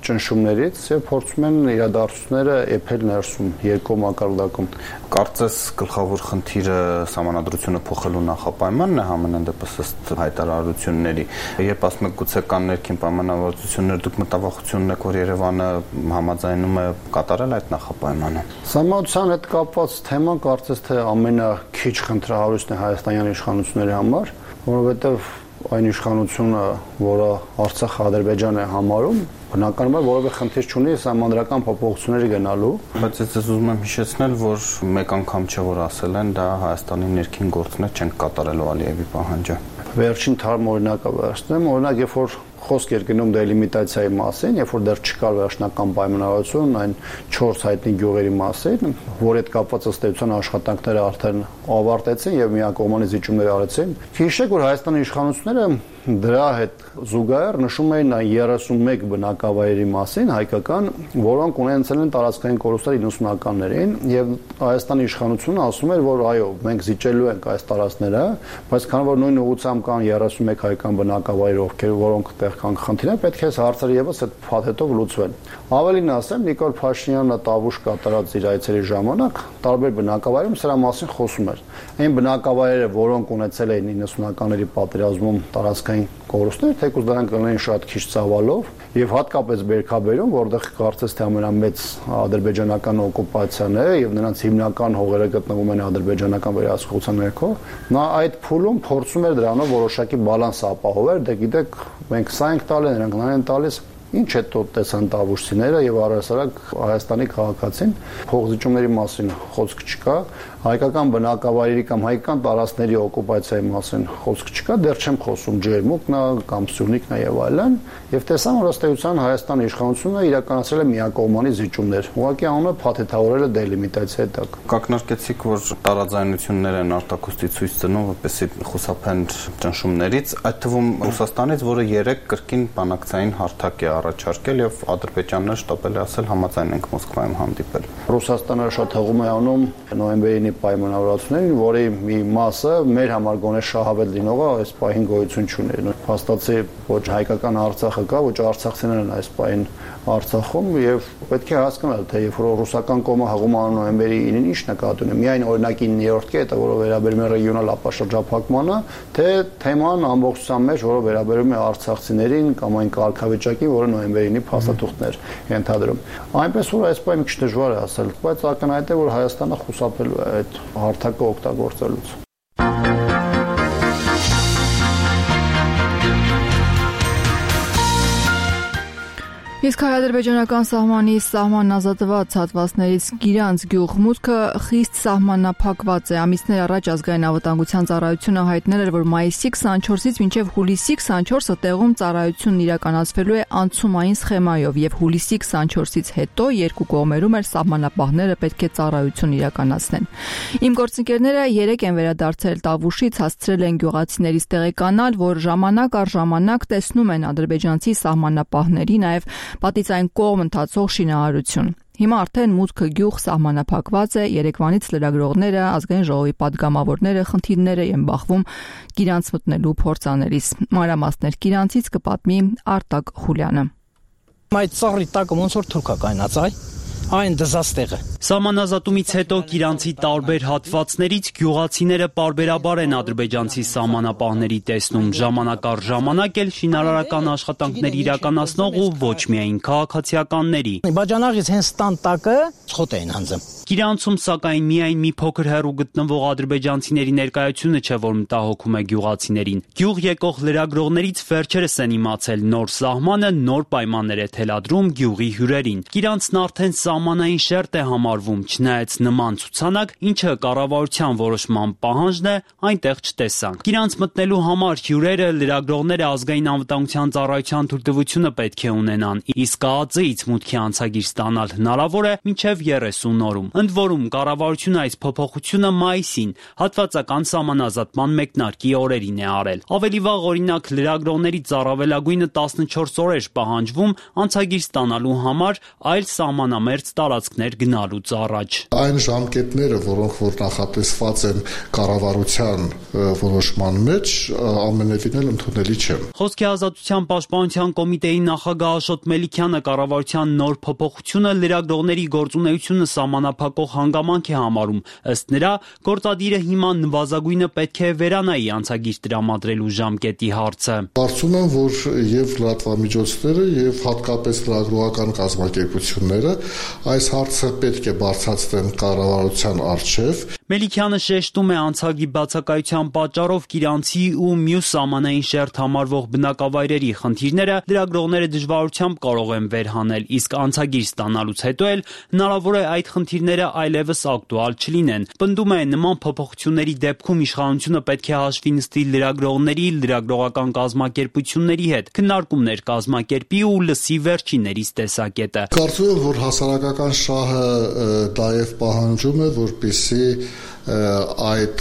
Speaker 12: ճնշումներից եւ փորձում են իրադարձությունները էփել ներսում երկու մակարդակում։
Speaker 11: Կարծես գլխավոր խնդիրը սահմանադրությունը փոխելու նախապայմանն է համենայն դեպս ըստ հայտարարությունների։ Երբ ասում եք գուցե կան ներքին պայմանավորվածություններ, դուք մտավախություն ունեք, որ Երևանը համաձայնում է կատարել այդ նախապայմանը։
Speaker 12: Սահմանության հետ կապված թեման կարծես թե ամենաքիչ խնդրահարույցն է հայաստանյան իշխանությունների համար, որովհետեւ այն իշխանությունը, որը Արցախը Ադրբեջան է համարում, բնականաբար որևէ խնդիր չունի սահմանադրական փոփոխությունների գնալու,
Speaker 11: բայց ես ուզում եմ հիշեցնել, որ մեկ անգամ չէ որ ասել են դա Հայաստանի ներքին գործն է, չենք կատարելու Ալիևի պահանջը։
Speaker 12: Վերջին թարմ օրինակը վերցնեմ, օրինակ երբ որ խոսք էր գնում դելիմիտացիայի մասին, երբ որ դեռ չկար վերջնական պայմանավորություն այն չորս հայտնի գյուղերի մասին, որ հետ կապված ըստ էության աշխատանքները արդեն ավարտեցին եւ միակողմանի զիջումներ արեցին։ Հիշեք, որ Հայաստանի իշխանությունները դրա հետ զուգահեռ նշում էին երեսունմեկ բնակավայրերի մասին հայկական, որոնք ունեցել են տարածքային կորուստներ իննսունականներին եւ Հայաստանի իշխանությունը ասում էր, որ այո, մենք զիջելու ենք այս տարածքները, բայց քանի որ նույն ուղղությամբ կան երեսունմեկ հայկական բնակավայրեր, ովքեր որոնք տեղ կան խնդիրներ, պետք է հարցերը եւս այդ փաթեթով լուծվեն։ Ավելին ասեմ, Նիկոլ Փաշինյանը Տավուշ կատարած իր այցերի ժամանակ տարբեր բնակավայրում սրա մասին խոսում էր։ Այն բնակավայրերը, որոնք ունեցել էին իննսունականների պատերազմում տարածքային կորուստներ, թեկուզ դրանք կլինեն շատ քիչ ծավալով եւ հատկապես Բերքաբերում, որտեղ կարծես թե ամենամեծ ադրբեջանական օկուպացիան է եւ նրանց հիմնական հողերը գտնվում են ադրբեջանական վերահսկողության ներքո, նա այդ փուլում փորձում էր դրանով որոշակի բալանս ապահովել, դե գիտեք, մենք սա ենք տալի, նրանք նրան են տալիս։ Ինչ է տոտ տեսան տավուշցիները եւ առհասարակ Հայաստանի քաղաքացին փողզիջումների մասին խոսք չկա, հայկական բնակավայրերի կամ հայկական տարածքների օկուպացիայի մասին խոսք չկա, դեռ չեմ խոսում Ջերմուկնա կամ Սյունիքնա եւ այլն, եւ տեսան որ ըստ էության Հայաստանի իշխանությունը իրականացրել է միակողմանի զիջումներ։ Ուղղակի անունը փաթեթավորել է դելիմիտացիայի տակ։
Speaker 11: Կակնարկեցիք, որ տարաձայնություններ են արտակոստի ցույց դնում, որպեսզի խուսափեն ճնշումներից, այդ թվում Ռուսաստանից, որը երեք կրկին բանակցային հարթակ է առաջարկել եւ Ադրբեջանն շտապել է ասել համաձայն ենք Մոսկվայում հանդիպել։
Speaker 12: Ռուսաստանը շատ հղում է անում նոյեմբերին պայմանավորվածություններին, որի մի մասը մեր համար գոնե շահավետ լինողը այս պահին գոյություն չունի։ Փաստացի ոչ հայկական Արցախը կա, ոչ արցախցիներն են այս պահին Արցախում եւ պետք է հասկանալ, թե երբ որ ռուսական կողմը հղում անում նոյեմբերի ինին ինչ նկատի ունի, միայն օրինակի իններորդ կետը, որը վերաբերում է ռեգիոնալ ապաշրջափակմանը, թե թեման ամբողջությամբ մեջ, որը վերաբերում է արցախցիներին կամ այն կարգավիճակին, որը նոյեմբերինի փաստաթուղթներ ենթադրում։ Այնպես որ այս պահին մի քիչ դժվար է ասել, բայց ակնհայտ է, որ Հայաստանը խուսափելու է այդ հարթակը օգտագործելուց։
Speaker 1: Իսկ հայ-ադրբեջանական սահմանի սահմանազատված հատվածներից Գիրանց գյուղ մուտքը խիստ սահմանափակված է։ Ամիսներ առաջ ազգային անվտանգության ծառայությունը հայտնել էր, որ մայիսի քսանչորսից մինչև հուլիսի քսանչորսը տեղում ծառայությունն իրականացվելու է անցումային սխեմայով եւ հուլիսի քսանչորսից հետո երկու կողմերում էլ սահմանապահները պետք է ծառայություն իրականացնեն։ Իմ գործընկերները երեք են վերադարձել Տավուշից, հասցրել են գյուղացիներից տեղեկանալ, որ ժամանակ առ ժամանակ տեսնում են ադրբեջանցի սահմանապահների, նաեւ պատից այն կողմ ընթացող շինարարություն։ Հիմա արդեն մուտքը գյուղ սահմանափակված է, Երևանից լրագրողները, ազգային ժողովի падգամավորները խնդիրները են բախվում Գիրանց մտնելու փորձաներից։ Մանրամասներ Գիրանցից կպատմի Արտակ Խուլյանը։
Speaker 13: Այդ ծառի տակը ոնց որ թուրքա կայնած այ այն դզաստեղը։
Speaker 14: Սահմանազատումից հետո Գիրանցի տարբեր հատվածներից գյուղացիները պարբերաբար են ադրբեջանցի սահմանապահների տեսնում, ժամանակ առ ժամանակ էլ շինարարական աշխատանքներ իրականացնող ու ոչ միայն քաղաքացիականների։
Speaker 13: Բաժանաղից հենց տան տակը ցոտ էին հանձում։
Speaker 14: Գիրանցում սակայն միայն մի փոքր հեռու գտնվող ադրբեջանցիների ներկայությունը չէ, որ մտահոգում է գյուղացիներին։ Գյուղ եկող լրագրողներից վերջերս են իմացել նոր սահմանը նոր պայմաններ է թելադրում գյուղի հյուրերին։ Գիրանցն արդեն սահմանային շերտ է համարվում, չնայած նման ցուցանակ, ինչը կառավարության որոշման պահանջն է, այնտեղ չտեսանք։ Գիրանց մտնելու համար հյուրերը, լրագրողները ազգային անվտանգության ծառայության թույլտվությունը պետք է ունենան, իսկ ԱԱԾ-ից մուտքի անցագիր ստանալ հնարավոր է մինչև երեսուն օրում։ Ընդ որում, կառավարությունը այս փոփոխությունը մայիսին հատվածական սահմանազատման մեկնարկի օրերին է արել։ Ավելի վաղ, օրինակ, լրագրողներից առավելագույնը տասնչորս օր էր պահանջվում անցագիր ստանալու համար այլ սահմանամերձ կեղծ տարածքներ գնալուց առաջ։
Speaker 15: Այն ժամկետները, որոնք որ նախատեսված են կառավարության որոշման մեջ, ամենևին էլ ընդունելի չեն։
Speaker 14: Խոսքի ազատության պաշտպանության կոմիտեի նախագահ Աշոտ Մելիքյանը կառավարության նոր փոփոխությունը լրագրողների գործունեությունը սահմանափակող հանգամանք է համարում։ Ըստ նրա, գործադիրը հիմա նվազագույնը պետք է վերանայի անցագիր տրամադրելու ժամկետի հարցը։
Speaker 15: Կարծում եմ, որ եւ լրատվամիջոցները եւ հատկապես լրագրողական կազմակերպությունները այս հարցը պետք է բարձրացնեն կառավարության առջև։
Speaker 14: Մելիքյանը շեշտում է անցագի բացակայության պատճառով Կիրանցի ու մյուս սահմանային շերտ համարվող բնակավայրերի խնդիրները լրագրողները դժվարությամբ կարող են վերհանել, իսկ անցագիր ստանալուց հետո էլ հնարավոր է այդ խնդիրները այլևս ակտուալ չլինեն։ Պնդում է, նման փոփոխությունների դեպքում իշխանությունը պետք է հաշվի նստի լրագրողների, լրագրողական կազմակերպությունների հետ, քննարկումներ կազմակերպի ու լսի վերջիններից տեսակետը։
Speaker 15: Կարծում եմ, որ հասարակական շահը դա եւ պահանջում է, որպեսզի այդ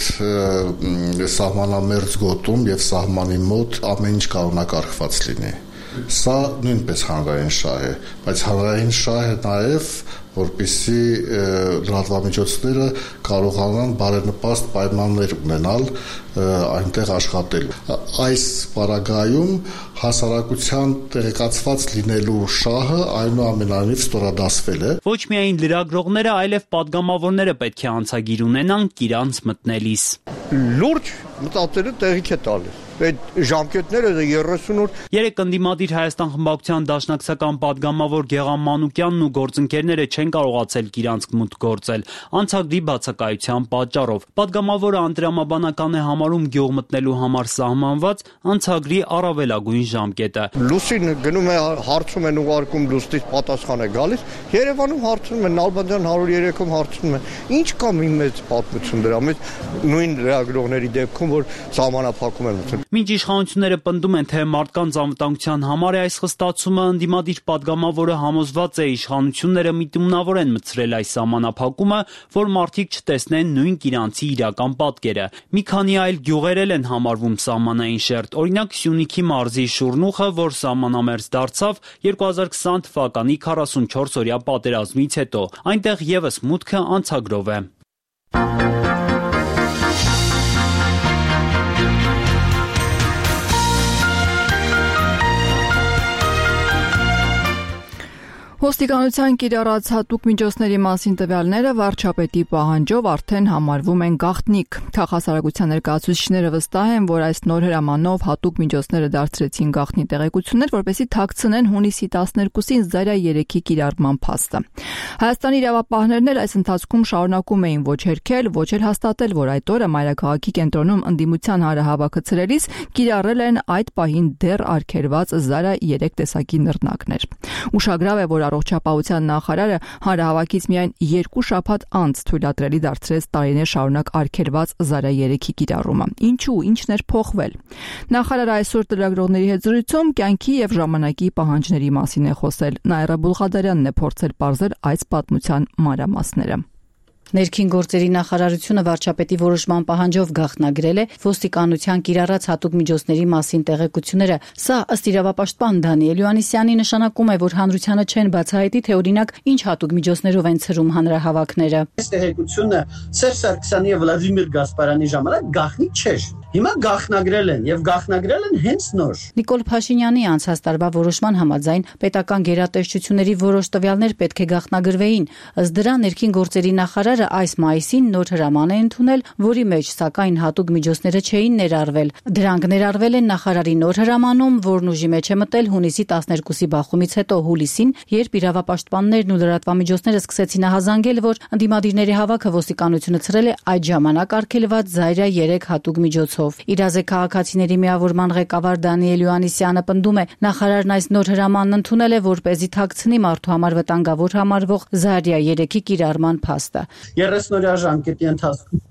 Speaker 15: սահմանամերձ գոտում եւ սահմանի մոտ ամեն ինչ կանոնակարգված լինի։ Սա նույնպես հանրային շահ է, բայց հանրային շահ է նաեւ, որպեսզի լրատվամիջոցները կարողանան բարենպաստ պայմաններ ունենալ այնտեղ աշխատելու։ Այս պարագայում հասարակության տեղեկացված լինելու շահը այնուամենայնիվ ստորադասվել է։
Speaker 14: Ոչ միայն լրագրողները, այլև падգամավորները պետք է անցագիր ունենան Կիրանց մտնելիս։
Speaker 16: Լուրջ մտածելը տեղիք է տալիս։ Այդ ժամկետները երեսուն օր։
Speaker 14: Երեք ընդդիմադիր Հայաստան խմբակցության դաշնակցական падգամավոր Գեղամ Մանուկյանն ու գործընկերները չեն կարողացել Կիրանցք մուտք գործել անցագրի բացակայության պատճառով։ Падգամավորը անտրամաբանական է համարում գյուղ մտնելու համար սահմանված անցագրի առավելագույն ժամկետը։
Speaker 16: Լուսին գնում է, հարցում են ուղարկում, լուստից պատասխան է գալիս։ Երևանում հարցնում են, Նալբանդյան հարյուր երեքում հարցնում են։ Ինչ կա մի մեծ պատմություն դրա մեջ նույն լրագրողների դեպքում, որ սահմանափակում են։
Speaker 14: Մինչ իշխանությունները պնդում են, թե մարդկանց անվտանգության համար է այս խստացումը, ընդդիմադիր падգամավորը համոզված է իշխանությունները միտումնավոր են մտցրել այս սահմանափակումը, որ մարդիկ չտեսնեն նույն Կիրանցի իրական պատկերը։ Մի քանի այլ գյուղեր են համարվում սահմանային շերտ, օրինակ Սյունիքի մարզի Շուրնուխը, որ սահմանամերձ դարձավ երկու հազար քսան թվականի քառասունչորս օրյա պատերազմից հետո։ Այնտեղ եւս մուտքը անցագրով է։
Speaker 1: Ոստիկանության կիրառած հատուկ միջոցների մասին տվյալները վարչապետի պահանջով արդեն համարվում են գաղտնիք։ Քաղաքասարակության ներկայացուցիչները վստահ են, որ այս նոր հրամանով հատուկ միջոցները դարձրեցին գաղտնի տեղեկություններ, որպեսզի թաքցնեն հունիսի տասներկուսին Զարյա երեքի կիրառման փաստը։ Հայաստանի իրավապահներն էլ այս ընթացքում շարունակում էին ոչ հերքել, ոչ էլ հաստատել, որ այդ օրը մայրաքաղաքի կենտրոնում ընդդիմության հանրահավաքը ցրելիս կիրառել են այդ պահին դեռ արգելված Զարյա երեք տեսակի նռնակներ։ Ուշագրավ է, որ Առողջապահության նախարարը հանրահավաքից միայն երկու շաբաթ անց թույլատրելի դարձրեց տարիներ շարունակ արգելված Զարյա երեքի կիրառումը։ Ինչու, ինչն էր փոխվել։ Նախարարը այսօր լրագրողների հետ զրույցում կյանքի եւ ժամանակի պահանջների մասին է խոսել։ Նաիրա Բուլղադարյանն է փորձել պարզել այս պատմության մանրամասները։
Speaker 17: Ներքին գործերի նախարարությունը վարչապետի որոշման պահանջով գաղտնագրել է ոստիկանության կիրառած հատուկ միջոցների մասին տեղեկությունները։ Սա ըստ իրավապաշտպան Դանիել Յոհաննիսյանի նշանակում է, որ հանրությանը չեն բացահայտի, թե օրինակ ինչ հատուկ միջոցներով են ցրում հանրահավաքները։
Speaker 18: Այս տեղեկությունը Սերժ Սարգսյանի եւ Վլադիմիր Գասպարյանի ժամանակ գաղտնի չէր։ Հիմա գաղտնագրել են եւ գաղտնագրել են հենց նոր։
Speaker 17: Նիկոլ Փաշինյանի անցած տարվա որոշման համաձայն պետական գերատեսչությունների որոշ տվյալներ պետք է գաղտնագրվեին։ Ըստ դրա ներքին գործերի նախարարը այս մայիսին նոր հրաման է ընդունել, որի մեջ սակայն հատուկ միջոցները չէին ներառվել։ Դրանք ներառվել են նախարարի նոր հրամանում, որն ուժի մեջ է մտել հունիսի տասներկուսի բախումից հետո հուլիսին, երբ իրավապաշտպաններն ու լրատվամիջոցները սկսեցին ահազանգել, որ ընդդիմադիրների հավաքը ոստիկանությունը ցրել է այդ ժամանակ արգելված Զարյա երեք հատուկ միջոցով։ Իրազե քաղաքացիների միավորման ղեկավար Դանիել Յոհաննիսյանը պնդում է, նախարարն այս նոր հրամանն ընդունել է, որպեսզի թաքցնի մարդու համար վտանգավոր համարվող Զարյա երեքի կիրառման փաստը։
Speaker 18: երեսուն օրյա ժամկետի ընթացքում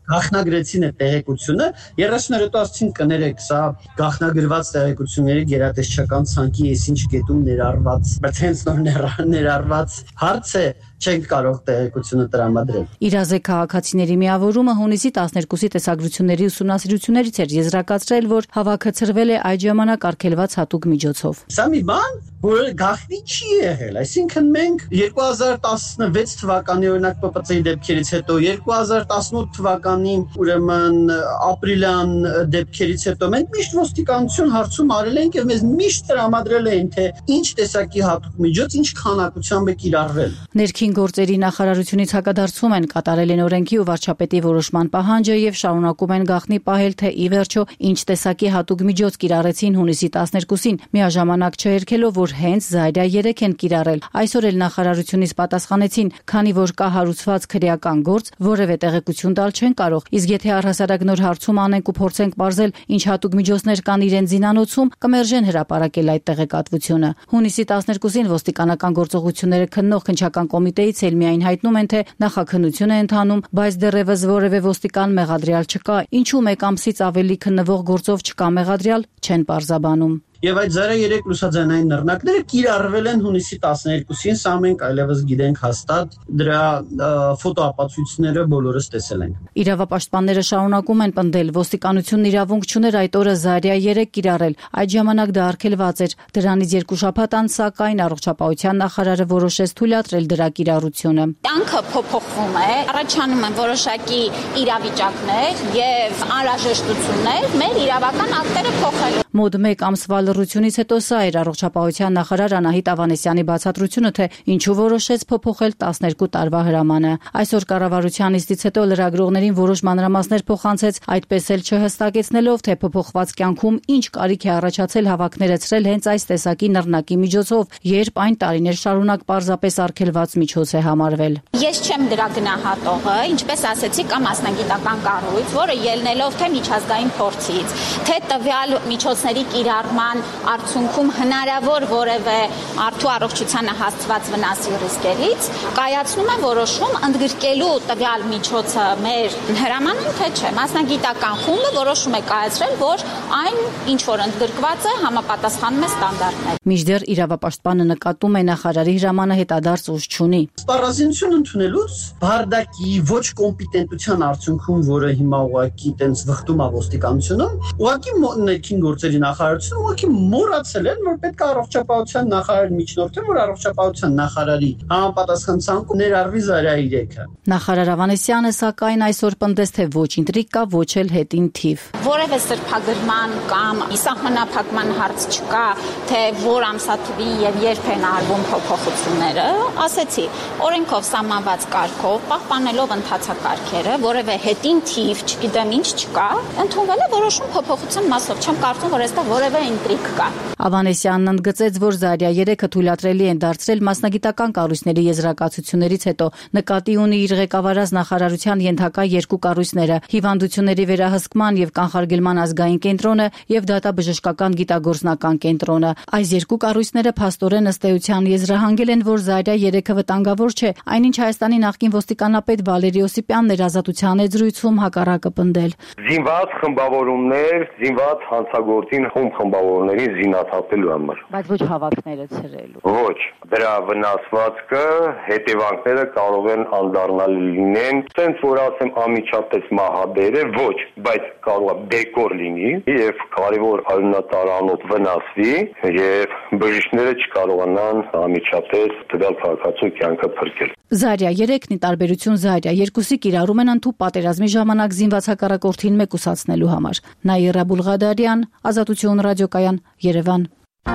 Speaker 18: գաղտնագրեցին այդ տեղեկությունը, երեսուն հետո ասացին կներեք, սա գաղտնագրված տեղեկությունների գերատեսչական ցանկի այսինչ գետում ներառված, բայց հենց նոր ներառված հարց է, չենք կարող տեղեկությունը տրամադրել։
Speaker 17: Իրազեկ քաղաքացիների միավորումը հունիսի տասներկուսի տեսագրությունների ուսումնասիրություններից էր եզրակացրել, որ հավաքը ցրվել է այդ ժամանակ արգելված հատուկ միջոցով։
Speaker 18: Սա մի բան, որը գաղտնի չի եղել, այսինքն մենք երկու հազար տասնվեց թվականի օրինակ Պ Պ Ց-ի դեպքերից հետո, երկու հազար տասնութ թվականի ուրեմն ապրիլյան դեպքերից հետո մենք միշտ ոստիկանություն հարցում արել ենք եւ մեզ միշտ տրամադրել էին, թե ինչ տեսակի հատուկ միջոց, ինչ քանակությամբ է կիրառվել։
Speaker 17: Ներքին գործերի նախարարությունից հակադարձում են, կատարել են օրենքի ու վարչապետի որոշման պահանջը եւ շարունակում են գաղտնի պահել, թե ի վերջո ինչ տեսակի հատուկ միջոց կիրառեցին հունիսի տասներկուսին, միաժամանակ չհերքելով, որ հենց Զարյա երեք են կիրառել։ Այսօր էլ նախարարությունից պատասխանեցին, քանի որ կա հարուցված քրեական գործ, որևէ տեղեկություն տալ չեն կարող, իսկ եթե առհասարակ նոր հարցում անենք ու փորձենք ողջել, ինչ հատուկ միջոցներ կան իրեն զինանոցում, կմերժեն հրապարակել այդ տեղեկատվությունը։ Հունիսի տասներկուսին ոստիկանական գործողությունները քննող քննչական կոմիտեից էլ միայն հայտնում են, թե նախաքննություն է ընթանում, բայց դեռևս որևէ ոստիկան մեղադրյալ չկա, ինչու մեկ ամսից ավելի քննվող գործով չկա մեղադրյալ, չեն պարզաբանում։
Speaker 18: Եվ այդ Զարյա երեք լուսաձայնային նռնակները կիրառվել են հունիսի տասներկուսին, սա մենք այլևս գիտենք հաստատ, դրա ֆոտոապացույցները բոլորս տեսել ենք։
Speaker 17: Իրավապաշտպանները շարունակում են պնդել, ոստիկանությունն իրավունք չուներ այդ օրը Զարյա երեք կիրառել, այդ ժամանակ դա արգելված էր։ Դրանից երկու շաբաթ անց, սակայն առողջապահության նախարարը որոշեց թույլատրել դրա կիրառությունը։
Speaker 2: Կյանքը փոփոխվում է, առաջանում են որոշակի իրավիճակներ եւ անհրաժեշտություններ մեր իրավական ակտերը փոխելու։
Speaker 17: Մոտ մեկ ամսվա լռությունից հետո սա էր առողջապահության նախարար Անահիտ Ավանեսյանի բացատրությունը, թե ինչու որոշեց փոփոխել տասներկու տարվա հրամանը։ Այսօր կառավարության նիստից հետո լրագրողներին որոշ մանրամասներ փոխանցեց, այդպես էլ չհստակեցնելով, թե փոփոխված կյանքում ինչ կարիք է առաջացել հավաքները ցրել հենց այս տեսակի նռնակի միջոցով, երբ այն տարիներ շարունակ պարզապես արգելված միջոց է համարվել։
Speaker 2: Ես չեմ դրա գնահատողը, ինչպես ասեցի, կա մասնագիտական կառույց, որը ելնելով թե միջազգային փորձից, թե տվյալ միջոցների կիրառման արդյունքում հնարավոր որևէ արդու առողջությանը հասցված վնասի ռիսկերից, կայացնում է որոշում ընդգրկելու տվյալ միջոցը մեր հրամանում, թե չէ։ Մասնագիտական խումբը որոշում է կայացրել, որ այն ինչ որ ընդգրկված է, համապատասխանում է ստանդարտներին։
Speaker 17: Մինչդեռ իրավապաշտպանը նկատում է նախարարի հրամանը հետադարձ ուժ չունի։
Speaker 18: Սպառազինություն ընդունելուց բարդակի ոչ կոմպետենտության արդյունքում, որը հիմա ուղղակի տենց վխտում է ոստիկանությունում, ուղղակի ներքին գործերի նախարարությունը ուղղակի մոռացել են, որ պետք է առողջապահության նախարարի միջնորդը, որ առողջապահության նախարարի համապատասխան ցանկում ներառվի Զարյա երեքը։
Speaker 17: Նախարար Ավանեսյանը սակայն այսօր պնդեց, թե ոչ ինտրիգ կա, ոչ էլ հետին թիվ։
Speaker 2: Որևէ սրբագրման կամ սահմանափակման հարց չկա, թե որ ամսաթվին եւ երբ են արվում փոփոխությունները, ասեցի, օրենքով սահմանված կարգով, պահպանելով ընթացակարգերը, որևէ հետին թիվ, չգիտեմ ինչ չկա, ընդունվել է որոշում փոփոխության մասով, չեմ կարծում, որ այստեղ որևէ ինտրիգ կա։
Speaker 17: Ավանեսյանն ընդգծեց, որ Զարյա երեքը թույլատրելի են դարձրել մասնագիտական կառույցների եզրակացություններից հետո, նկատի ունի իր ղեկավարած նախարարության ենթակա երկու կառույցները՝ հիվանդությունների վերահսկման եւ կանխարգելման ազգային կենտրոնը եւ դատաբժշկական գիտագործնական կենտրոնը։ Այս երկու կառույցները փաստորեն ըստ էության եզրահանգել են, որ Զարյա երեքը վտանգավոր չէ, այնինչ Հայաստանի նախկին ոստիկանապետ Վալերի Օսիպյանն էր Ազատության եզրույցում հակառակը պնդել։
Speaker 19: Զինված խմբավորումներ, զինված հանցագործին խումբ խմբավորների զինաթափելու համար։
Speaker 17: Բայց ոչ հավաքները ցրելու։
Speaker 19: Ոչ, դրա վնասվածքը, հետևանքները կարող են անդառնալ լինեն, sense որ ասեմ անմիջապես մահաբեր է, ոչ, բայց կարող է բեկոր լինի եւ կարևոր արյունատարանոթ վնասվի եւ բժիշկները չկարողանան անմիջապես տվյալ քաղաքացու կյանքը փրկել։
Speaker 17: Զարյա երեքն ի տարբերություն Զարյա երկուսի կիրառում են ընդհանուր պատերազմի ժամանակ զինված հակառակորդին մեկուսացնելու համար։ Նաիրա Բուլղադարյան, Ազատություն ռադիոկայան, Երևան։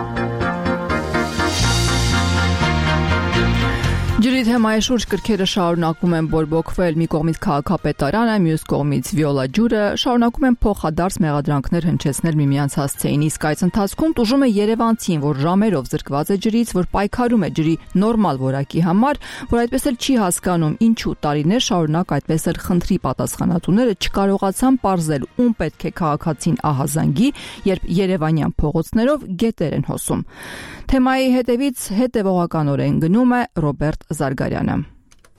Speaker 1: Ջրի թեմայի շուրջ գրքերը շարունակում են բորբոքվել, մի կողմից քաղաքապետարանը, մյուս կողմից Վիոլա ջուրը շարունակում են փոխադարձ մեղադրանքներ հնչեցնել միմյանց հասցեին, իսկ այս ընթացքում տուժում է երևանցին, որ ժամերով զրկված է ջրից, որ պայքարում է ջրի նորմալ որակի համար, որ այդպես էլ չի հասկանում ինչու տարիներ շարունակ այդպես էլ խնդրի պատասխանատուները չկարողացան պարզել ում պետք է քաղաքացին ահազանգի, երբ երևանյան փողոցներով գետեր են հոսում։ Թեմայի հետևից հետևողականորեն գնում է Ռոբերտ Զարգարյանը։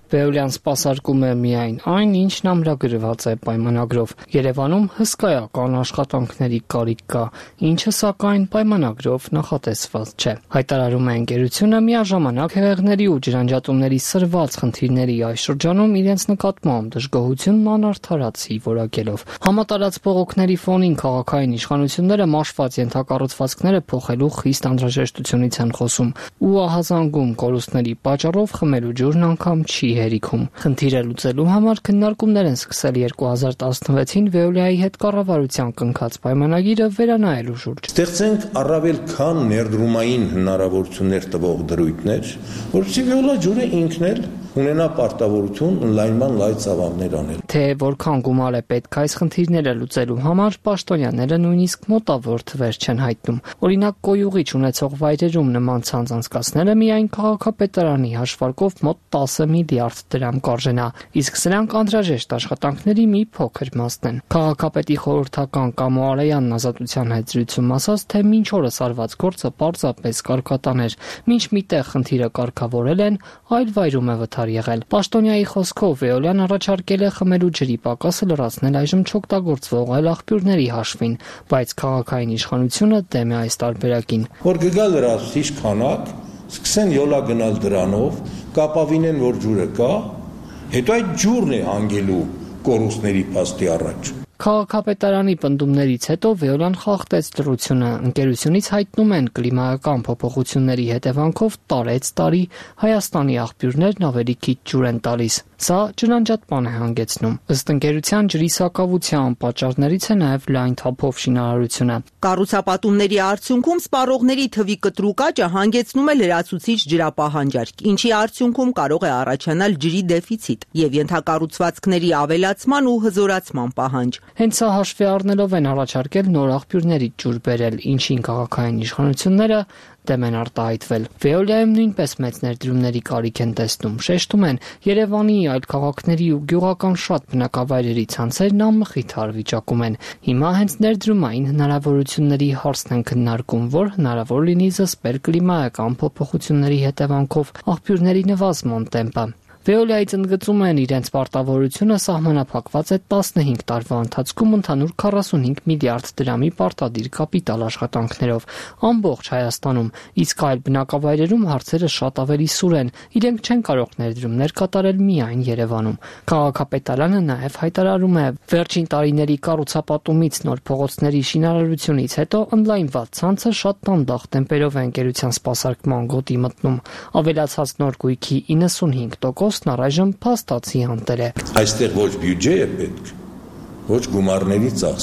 Speaker 13: Վեոլյան սպասարկում է միայն այն, ինչն ամրագրված է պայմանագրով։ Երևանում հսկայական աշխատանքների կարիք կա, ինչը սակայն պայմանագրով նախատեսված չէ։ Հայտարարում է ընկերությունը միաժամանակ հեղեղների ու ջրանջատումների սրված խնդիրների այս շրջանում իրենց նկատմամբ դժգոհությունն անարդարացի որակելով։ Համատարած բողոքների ֆոնին քաղաքային իշխանությունները մաշված ենթակառուցվածքները փոխելու խիստ անհրաժեշտությունից են խոսում ու ահազանգում կորուստների պատճառով խմելու ջուրն անգամ չի հերիքում։ Խնդիրը լուծելու համար քննարկումներ են սկսել երկու հազար տասնվեցին Վեոլիայի հետ կառավարության կնքած պայմանագիրը վերանայելու շուրջ։
Speaker 20: Ստեղծենք առավել քան ներդրումային հնարավորություններ տվող դրույթներ, որովհետև Վեոլա ջուրը ինքն էլ ունենա պարտավորություն ընդլայնման լայ ծավալներ անել։
Speaker 13: Թե որքան գումար է պետք այս խնդիրները լուծելու համար, պաշտոնյաները նույնիսկ մոտավոր թվեր չեն հայտնում։ Օրինակ, կոյուղիչ ունեցող վայրերում նման ցանց անցկացնելը միայն քաղաքապետարանի հաշվարկով մոտ տասը միլիարդ դրամ կարժենա, իսկ սրանք անհրաժեշտ աշխատանքների մի փոքր մասն են։ Քաղաքապետի խորհրդական Կամո Արայանն Ազատության հետ զրույցում ասաց, թե մինչ օրս արված գործը պարզապես կարգատան էր, մինչ միտեղ խնդիրը կարգավորել են, այլ վայրում է վթար եղել։ Պաշտոնյայի խոսքով Վեոլյան առաջարկել է խմելու ջրի պակասը լրացնել այժմ չօգտագործվող այլ աղբյուրների հաշվին, բայց քաղաքային իշխանությունը դեմ է այս տարբերակին։
Speaker 20: Որ գգա լրացուցիչ քանակ, սկսեն յոլա գնալ դրանով, կապավինեն, որ ջուրը կա, հետո այդ ջուրն է հանգելու կորուստների փաստի առաջ։
Speaker 13: Քաղաքապետարանի պնդումներից հետո Վեոլյան խախտեց դրությունը։ Ընկերությունից հայտնում են կլիմայական փոփոխությունների հետևանքով տարեց տարի Հայաստանի աղբյուրներն ավելի քիչ ջուր են տալիս։ Սա ջրանջատման է հանգեցնում։ Ըստ ընկերության ջրի սակավության պատճառներից է նաև լայն թափով շինարարությունը։
Speaker 7: Կառուցապատումների արդյունքում սպառողների թվի կտրուկ աճը հանգեցնում է լրացուցիչ ջրապահանջարկ, ինչի արդյունքում կարող է առաջանալ ջրի դեֆիցիտ եւ ենթակառուցվածքների ավելացման ու հզորացման պահանջ։
Speaker 13: Հենց սա հաշվի առնելով են առաջարկել նոր աղբյուրներից ջուր բերել, ինչին քաղաքային իշխանությունները դեմ են արտահայտվել։ Վեոլիայում նույնպես մեծ ներդրումների կարիք են տեսնում։ Շեշտում են, Երևանի այլ քաղաքների ու գյուղական շատ բնակավայրերի ցանցերն անմխիթար վիճակում են։ Հիմա հենց ներդրումային հնարավորությունների հարցն են քննարկում, որ հնարավոր լինի զսպել կլիմայական փոփոխությունների հետևանքով աղբյուրների նվազման տեմպը։ Վեոլիայից ընդգծում են իրենց պարտավորությունը սահմանափակված է տասնհինգ տարվա ընթացքում ընդհանուր քառասունհինգ միլիարդ դրամի պարտադիր կապիտալ աշխատանքներով ամբողջ Հայաստանում, իսկ այլ բնակավայրերում հարցերը շատ ավելի սուր են, իրենք չեն կարող ներդրումներ կատարել միայն Երևանում։ Քաղաքապետարանը նաև հայտարարում է, վերջին տարիների կառուցապատումից նոր փողոցների շինարարությունից հետո ընդլայնված ցանցը շատ դանդաղ տեմպերով է ընկերության սպասարկման գոտի մտնում։ Ավելացած նոր գույքի իննսունհինգ տոկոս առայժմ փաստացի անտեր է։
Speaker 20: Այստեղ ոչ բյուջե է պետք, ոչ գումարների ծախս,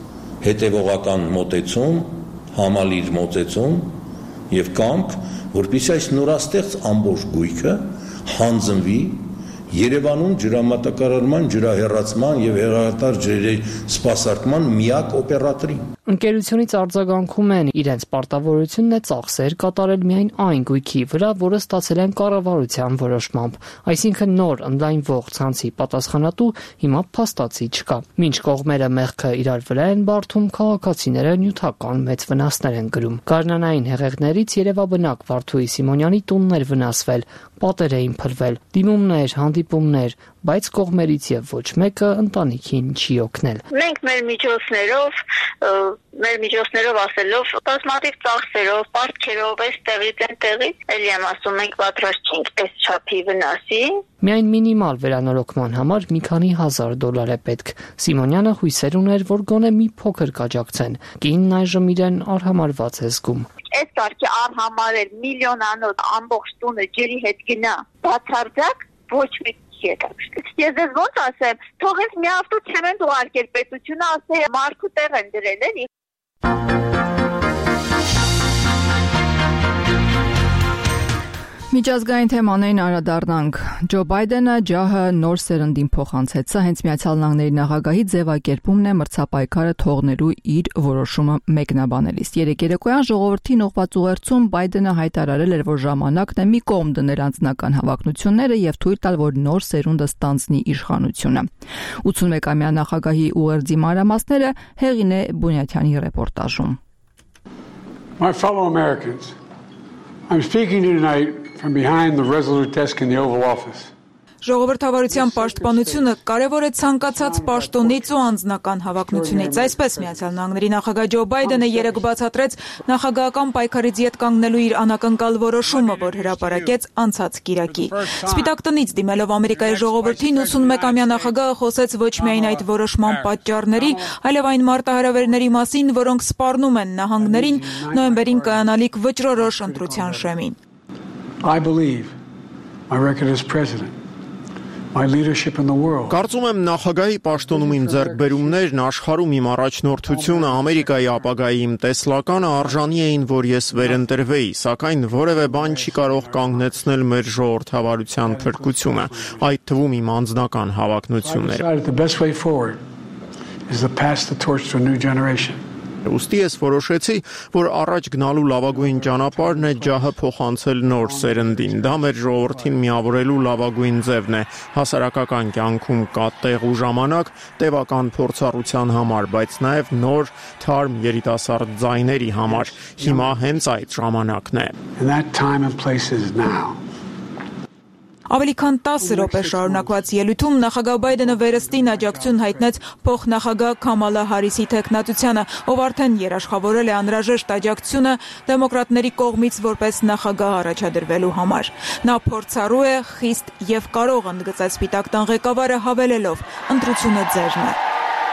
Speaker 20: հետևողական մոտեցում, համալիր մոտեցում եւ կամք, որպեսզի այս նորաստեղծ ամբողջ գույքը հանձնվի Երևանում ջրամատակարարման, ջրահեռացման եւ հեղեղատար ջրերի սպասարկման միակ օպերատորին։
Speaker 13: Ընկերությունից արձագանքում են, իրենց պարտավորությունն է ծախսեր կատարել միայն այն գույքի վրա, որը ստացել են կառավարության որոշմամբ, այսինքն նոր ընդլայնվող ցանցի պատասխանատու հիմա փաստացի չկա։ Մինչ կողմերը մեղքը իրար վրա են բարթում, քաղաքացիները նյութական մեծ վնասներ են կրում։ Գարնանային հեղեղներից երևաբնակ Վարդուհի Սիմոնյանի տունն էր վնասվել, պատեր էին փլվել, դիմումներ, հանդիպումներ, բայց կողմերից եւ ոչ մեկը ընտանիքին չի օգնել։
Speaker 21: Մենք մեր միջոցներով, մեր միջոցներով ասելով, բազմաթիվ ծախսերով, պարտքերով, այս տեղից այն տեղից, ելի եմ ասում, մենք պատրաստ չենք այս չափի վնասի։
Speaker 13: Միայն մինիմալ վերանորոգման համար մի քանի հազար դոլար է պետք։ Սիմոնյանը հույսեր ուներ, որ գոնե մի փոքր կաջակցեն։ Կինն այժմ իրեն արհամարված է զգում։
Speaker 21: Այս կարգի արհամարել միլիոնանոց ամբողջ տունը ջրի հետ գնա, բացարձակ ոչ մի Ես դες ոնց ասեմ, թող ինձ մի ավտո չեմենտ ուղարկել պետությունը, ասե մարդու տեղ են դրել էլի։
Speaker 1: Միջազգային թեմաներին անդրադառնանք։ Ջո Բայդենը ջահը նոր սերնդին փոխանցեց։ Սա հենց Միացյալ Նահանգների նախագահի ձևակերպումն է մրցապայքարը թողնելու իր որոշումը մեկնաբանելիս։ Երեկ երեկոյան ժողովրդին ուղղված ուղերձում Բայդենը հայտարարել էր, որ ժամանակն է մի կողմ դնել անձնական հավակնությունները եւ թույլ տալ, որ նոր սերունդը ստանձնի իշխանությունը։ ութսունմեկամյա նախագահի ուղերձի մանրամասները Հեղինե Բունյաթյանի ռեպորտաժում։
Speaker 22: My fellow Americans, I'm speaking tonight from behind the Resolute desk in the Oval Office.
Speaker 1: Ժողովրդավարության պաշտպանությունը կարևոր է ցանկացած պաշտոնից ու անձնական հավակնությունից։ Այսպես Միացյալ Նահանգների նախագահ Ջո Բայդենը երեկ բացատրեց նախագահական պայքարից ետ կանգնելու իր անակնկալ որոշումը, որ հրապարակեց անցած կիրակի։ Սպիտակ տնից դիմելով Ամերիկայի ժողովրդին ութսունմեկամյա նախագահը խոսեց ոչ միայն այդ որոշման պատճառների, այլև այն մարտահրավերների մասին, որոնք սպառնում են նահանգներին նոյեմբերին կայանալիք վճռորոշ ընտրության շեմին։
Speaker 22: I believe my record as president, my leadership in the world.
Speaker 3: Կարծում եմ նախագահի պաշտոնում իմ ձեռքբերումներն, աշխարհում իմ առաջնորդությունը, Ամերիկայի ապագայի իմ տեսլականը արժանի էին, որ ես վերընտրվեի, սակայն որևէ բան չի կարող կանգնեցնել մեր ժողովրդավարության փրկությունը, այդ թվում իմ անձնական հավակնությունները։
Speaker 22: The best way forward is to pass the torch to a new generation.
Speaker 3: Ուստի ես որոշեցի, որ առաջ գնալու լավագույն ճանապարհն է ջահը փոխանցել նոր սերնդին։ Դա մեր ժողովրդին միավորելու լավագույն ձևն է։ Հասարակական կյանքում կա տեղ ու ժամանակ տևական փորձառության համար, բայց նաև նոր թարմ երիտասարդ ձայների համար։ Հիմա հենց այդ ժամանակն է։
Speaker 22: And that time and place is now.
Speaker 1: Ավելի քան տասը րոպե շարունակված ելույթում նախագահ Բայդենը վերստին աջակցություն հայտնեց փոխնախագահ Քամալա Հարիսի թեկնածությանը, ով արդեն երաշխավորել է անհրաժեշտ աջակցությունը դեմոկրատների կողմից որպես նախագահ առաջադրվելու համար։ Նա փորձառու է, խիստ եւ կարող, ընդգծեց Սպիտակ տան ղեկավարը, հավելելով. ընտրությունը ձերն է։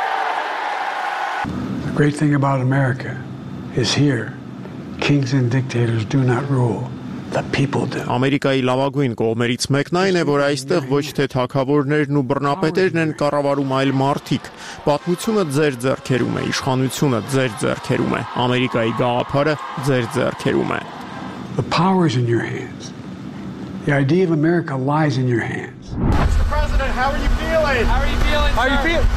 Speaker 22: The great thing about America is here. Kings and dictators do not rule.
Speaker 3: Ամերիկայի լավագույն կողմերից մեկն այն է, որ այստեղ ոչ թե թագավորներն ու բռնապետերն են կառավարում, այլ մարդիկ։ Պատմությունը ձեր ձեռքերում է, իշխանությունը ձեր ձեռքերում է, Ամերիկայի գաղափարը ձեր ձեռքերում է։
Speaker 22: The power is in your hands. The idea of America lies in your hands.
Speaker 5: Mister President, how are you feeling? How are you feeling? How are you feeling?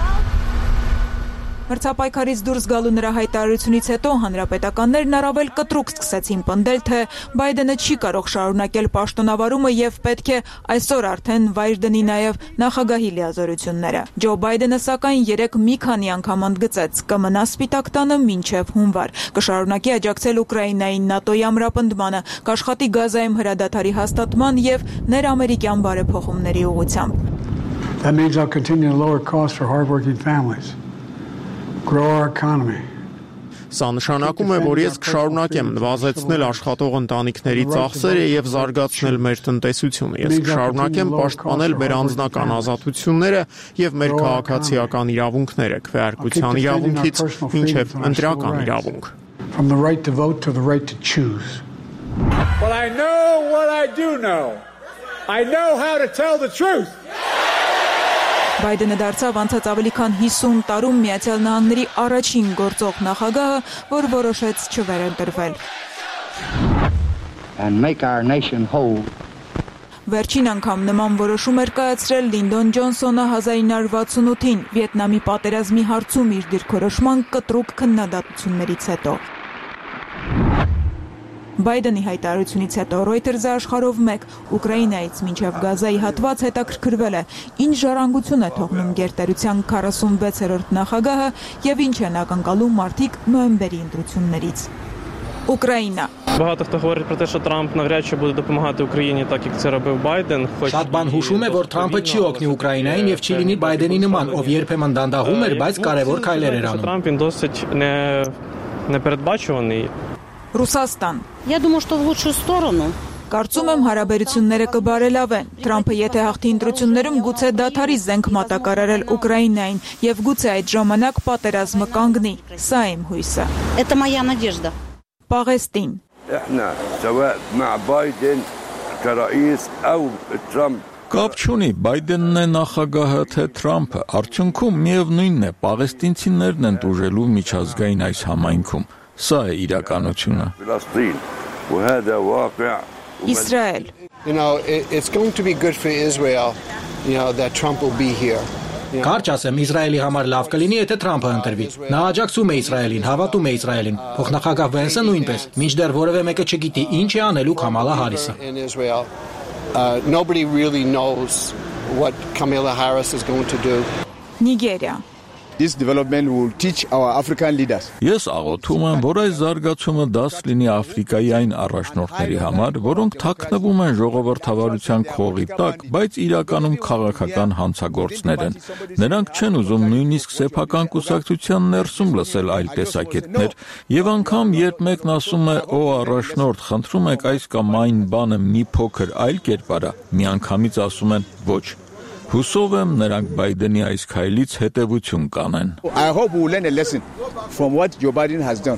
Speaker 1: Մրցապայքարից դուրս գալու նրա հայտարարությունից հետո հանրապետականներն առավել կտրուկ սկսեցին պնդել, թե Բայդենը չի կարող շարունակել պաշտոնավարումը եւ պետք է այսօր արդեն վայր դնի նաեւ նախագահի լիազորությունները։ Ջո Բայդենը սակայն երեք մի քանի անգամ ընդգծեց, կմնա Սպիտակ տանը մինչեւ հունվար, կշարունակի աջակցել Ուկրաինային ՆԱՏՕ-ի ամրապնդմանը, կաշխատի Գազայում հրադադարի հաստատման եւ ներամերիկյան բարեփոխումների ուղղությամբ։
Speaker 22: That means I'll continue to lower costs for hardworking families. Grow our economy.
Speaker 3: Սա նշանակում է, որ ես կշարունակեմ նվազեցնել աշխատող ընտանիքների ծախսերը եւ զարգացնել մեր տնտեսությունը։ Ես կշարունակեմ պաշտպանել մեր անձնական ազատությունները եւ մեր քաղաքացիական իրավունքները, քվեարկության իրավունքից մինչեւ ընտրական իրավունք։
Speaker 22: From the right to vote to the right to choose.
Speaker 5: But I know what I do know. I know how to tell the truth.
Speaker 1: Բայդենը դարձավ անցած ավելի քան հիսուն տարում Միացյալ Նահանգների առաջին գործող նախագահը, որ որոշեց չվերընտրվել։
Speaker 23: And make our nation whole.
Speaker 1: Վերջին անգամ նման որոշում էր կայացրել Լինդոն Ջոնսոնը հազար ինը հարյուր վաթսունութին Վիետնամի պատերազմի հարցում իր դիրքորոշման կտրուկ քննադատություններից հետո։ Բայդենի հայտարարությունից հետո Reuters-ը աշխարհով մեկ Ուկրաինայից մինչև Գազայի հատված հետաքրքրվել է, ինչ ժառանգություն է թողնում գերտերության քառասունվեցերորդ նախագահը եւ ինչ են ակնկալում մարդիկ նոյեմբերի ընտրություններից։ Ուկրաինա
Speaker 24: Багато хто говорить про те, що Трамп навряд чи буде допомагати Україні так, як це робив Байден.
Speaker 25: Շատ բան հուշում է, որ Թրամփը չի օգնի Ուկրաինային եւ չի լինի Բայդենի նման, ով երբեմն դանդաղում էր, բայց կարևոր քայլեր էր անում։
Speaker 24: Трамп він досить не непередбачуваний.
Speaker 1: Ռուսաստան
Speaker 26: Я думаю, что в лучшую сторону.
Speaker 1: Կարծում եմ հարաբերությունները կբարելավեն։ Թրամփը եթե հաղթի ընտրություններում գուցե դադարի զենք մատակարարել Ուկրաինային եւ գուցե այդ ժամանակ պատերազմը կանգնի։ Սա իմ հույսը։
Speaker 26: Это моя надежда.
Speaker 1: Պաղեստին
Speaker 27: احنا سواء مع بايدن كرئيس او ترامب
Speaker 28: Կապ չունի Բայդենն է նախագահը թե Թրամփը, արդյունքում միևնույնն է, պաղեստինցիներն են տուժելու միջազգային այս համայնքում։ Սա է իրականությունը։
Speaker 1: Իսրայել
Speaker 29: You know, it, it's going to be good for Israel, you know, that Trump will be here.
Speaker 25: Կարճ ասեմ, Իսրայելի համար լավ կլինի, եթե Թրամփը ընտրվի։ Նա աջակցում է Իսրայելին, հավատում է Իսրայելին։ Փոխնախագահ Վենսը նույնպես, մինչդեռ որևէ մեկը չգիտի ինչ է անելու Քամալա Հարիսը։
Speaker 29: In Israel, uh, nobody really knows what Kamala Harris is going to do.
Speaker 1: Նիգերիա
Speaker 4: This development will teach our African leaders.
Speaker 28: Ես աղոթում եմ, որ այս զարգացումը դաս լինի Աֆրիկայի այն առաջնորդների համար, որոնք թաքնվում են ժողովրդավարության քողի տակ, բայց իրականում քաղաքական հանցագործներ են։ Նրանք չեն ուզում նույնիսկ սեփական կուսակցության ներսում լսել այլ տեսակետներ, եւ անգամ երբ մեկն ասում է՝ «Օ առաջնորդ, խնդրում եք այս կամ այն բանը մի փոքր այլ կերպ արա», միանգամից ասում են՝ «Ոչ»։ Հուսով եմ նրանք Բայդենի այս քայլից հետևություն կանեն։
Speaker 4: I hope we will learn a lesson from what Joe Biden has done.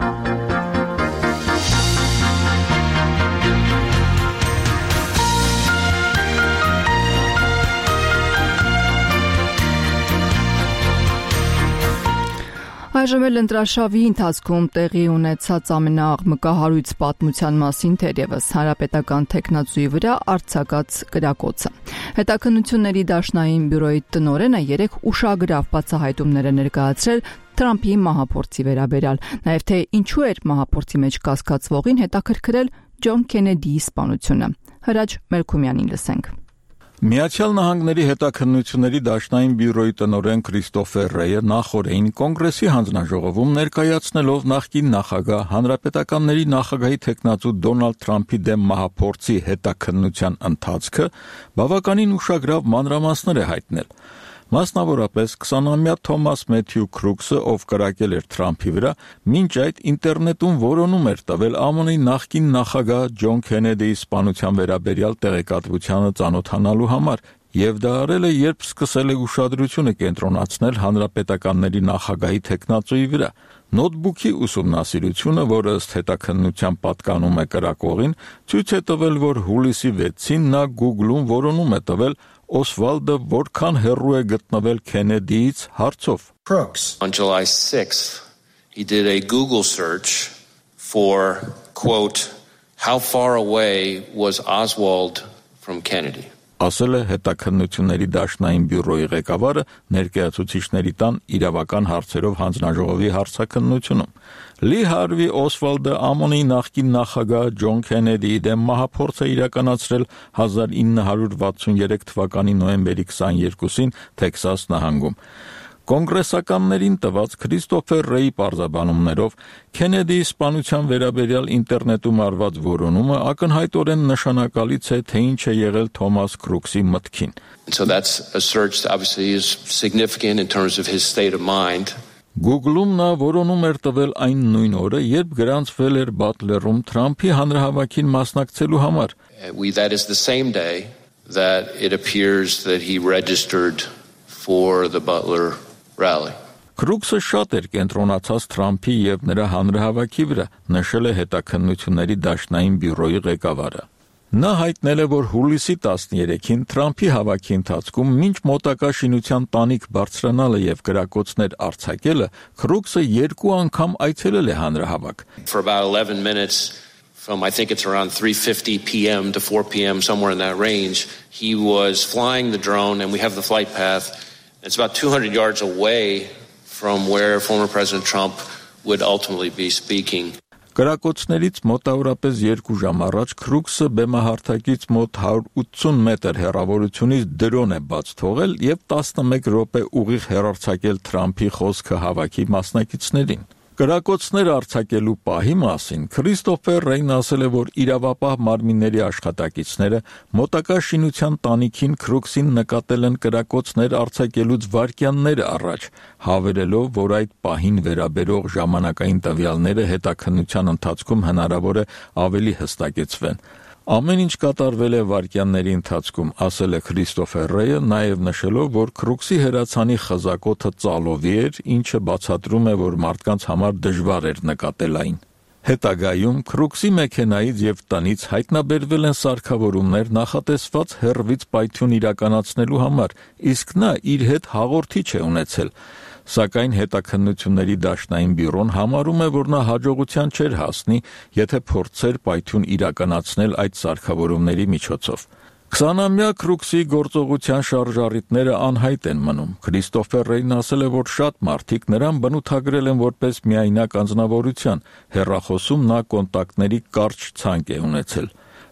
Speaker 1: Այժմ էլ ընտրաշավի ընթացքում տեղի ունեցած ամենաաղմկահարույց պատմության մասին թերևս հանրապետական տեխնացուի վրա արձակած կրակոցը։ Հետաքննությունների դաշնային բյուրոյի տնօրենը երեք ուշագրավ բացահայտումներ է ներկայացրել Թրամփի մահափորձի վերաբերյալ, նաև թե ինչու էր մահափորձի մեջ կասկածվողին հետաքրքրել Ջոն Քենեդիի սպանությունը։ Հրաչ Մելքումյանին լսենք։
Speaker 28: Միացյալ Նահանգների հետաքննությունների դաշնային բյուրոյի տնօրեն Քրիստոֆեր Ռեյը նախորդին կոնգրեսի հանձնաժողովում ներկայացնելով նախկին նախագահ հանրապետականների նախագահի տեխնացու Դոնալդ Թրամփի դեմ մահափորձի հետաքննության ընթացքը բավականին ուշագրավ մանրամասներ է հայտնել։ Մասնավորապես քսանամյա Թոմաս Մեթյու Քրուքսը, ով կրակել էր Թրամփի վրա, մինչ այդ ինտերնետում որոնում էր տվել ԱՄՆ-ի նախկին նախագահ Ջոն Քենեդիի սպանության վերաբերյալ տեղեկատվությանը ծանոթանալու համար, եւ դա արել է, երբ սկսել է ուշադրությունը կենտրոնացնել հանրապետականների նախագահի տեխնացուի վրա։ Նոթբուքի ուսումնասիրությունը, որը ըստ հետաքննության պատկանում է կրակողին, ցույց է տվել, որ հուլիսի վեցին նա Google-ում որոնում է տվել Օսվալդը որքան հեռու է գտնվել Քենեդիից հարցով։
Speaker 6: Crooks. On July sixth, he did a Google search for, quote, how far away was Oswald from Kennedy?
Speaker 28: Ասել է հետաքննությունների դաշնային բյուրոյի ղեկավարը ներկայացուցիչների տան իրավական հարցերով հանձնաժողովի հարցաքննությունում։ Լի Հարվի Օսվալդը ԱՄՆ-ի նախկին նախագահ Ջոն Քենեդիի դեմ մահափորձ է իրականացրել հազար ինը հարյուր վաթսուներեք թվականի նոյեմբերի քսաներկուսին Տեքսաս նահանգում։ Կոնգրեսականներին տված Քրիստոֆեր Ռեյի պարզաբանումներով Քենեդիի սպանության վերաբերյալ ինտերնետում արված որոնումը ակնհայտորեն նշանակալից է, թե ինչ է եղել Թոմաս Քրուքսի մտքին։
Speaker 6: So that's a search that obviously is significant in terms of his state of mind.
Speaker 28: Google-ում նա որոնում էր տվել այն նույն օրը, երբ գրանցվել էր Բատլերում Թրամփի հանրահավաքին մասնակցելու համար։
Speaker 6: We that is the same day that it appears that he registered for the Butler rally.
Speaker 28: Քրուքսը շատ էր կենտրոնացած Թրամփի եւ նրա հանրահավաքի վրա, նշել է հետաքննությունների դաշնային բյուրոյի ղեկավարը։ Նա հայտնել է, որ հուլիսի տասներեքին Թրամփի հավաքի ընթացքում մինչ մոտակա շինության տանիք բարձրանալը եւ կրակոցներ արձակելը, Քրուքսը երկու անգամ այցելել է հանրահավաք։
Speaker 6: For about eleven minutes from I think it's around three fifty p.m. to four p.m. somewhere in that range, he was flying the drone and we have the flight path. It's about two hundred yards away from where former President Trump would ultimately be speaking.
Speaker 28: Կրակոցներից մոտավորապես երկու ժամ առաջ Քրուքսը բեմահարթակից մոտ հարյուր ութսուն մետր հեռավորությունից դրոն է բաց թողել եւ տասնմեկ րոպե ուղիղ հեռարձակել Թրամփի խոսքը հավաքի մասնակիցներին։ Կրակոցներ արձակելու պահի մասին Քրիստոֆեր Ռեյն ասել է, որ իրավապահ մարմինների աշխատակիցները մոտակա շինության տանիքին Քրուքսին նկատել են կրակոցներ արձակելուց վայրկյաններ առաջ, հավելելով, որ այդ պահին վերաբերող ժամանակային տվյալները հետաքննության ընթացքում հնարավոր է ավելի հստակեցվեն։ Ամեն ինչ կատարվել է վայրկյանների ընթացքում, ասել է Քրիստոֆեր Ռեյը, նաև նշելով, որ Քրուքսի հրացանի խզակոթը ծալովի էր, ինչը բացատրում է, որ մարդկանց համար դժվար էր նկատել այն։ Հետագայում Քրուքսի մեքենայից եւ տնից հայտնաբերվել են սարքավորումներ նախատեսված հեռվից պայթյուն իրականացնելու համար, իսկ նա իր հետ հաղորդիչ է ունեցել։ Սակայն հետաքննությունների դաշնային բյուրոն համարում է, որ նա հաջողության չէր հասնի, եթե փորձեր պայթյուն իրականացնել այդ սարքավորումների միջոցով։ քսանամյա Քրուքսի գործողության շարժառիթները անհայտ են մնում։ Քրիստոֆեր Ռեյն ասել է, որ շատ մարդիկ նրան բնութագրել են որպես միայնակ անձնավորության, հեռախոսում նա կոնտակտների կարճ ցանկ է ունեցել։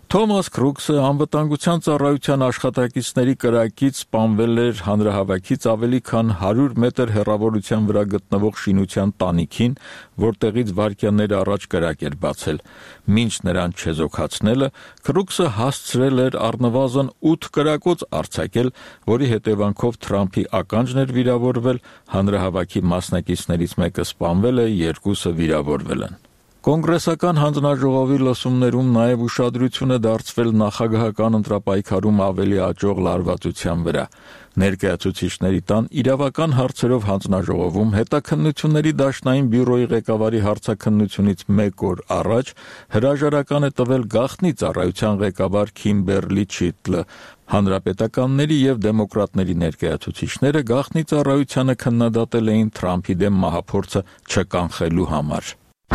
Speaker 28: Թոմաս Քրուքսը անվտանգության ծառայության աշխատակիցների կրակից սպանվել էր հանրահավաքից ավելի քան հարյուր մետր հեռավորության վրա գտնվող շինության տանիքին, որտեղից վայրկյաններ առաջ կրակ էր բացել։ Մինչ նրան չեզոքացնելը, Քրուքսը հասցրել էր առնվազն ութ կրակոց արձակել, որի հետևանքով Թրամփի ականջն էր վիրավորվել, հանրահավաքի մասնակիցներից մեկը սպանվել է, երկուսը վիրավորվել են։ Կոնգրեսական հանձնաժողովի լսումներում նաև ուշադրություն է դարձվել նախագահական ընտրապայքարում ավելի աճող լարվածության վրա։ Ներկայացուցիչների տան իրավական հարցերով հանձնաժողովում հետաքննությունների դաշնային բյուրոյի ղեկավարի հարցաքննությունից մեկ օր առաջ հրաժարական է տվել գաղտնի ծառայության ղեկավար Քիմբերլի Չիտլը։ Հանրապետականների և դեմոկրատների ներկայացուցիչները գաղտնի ծառայությանը քննադատել էին Թրամփի դեմ մահափորձը չկանխելու համար։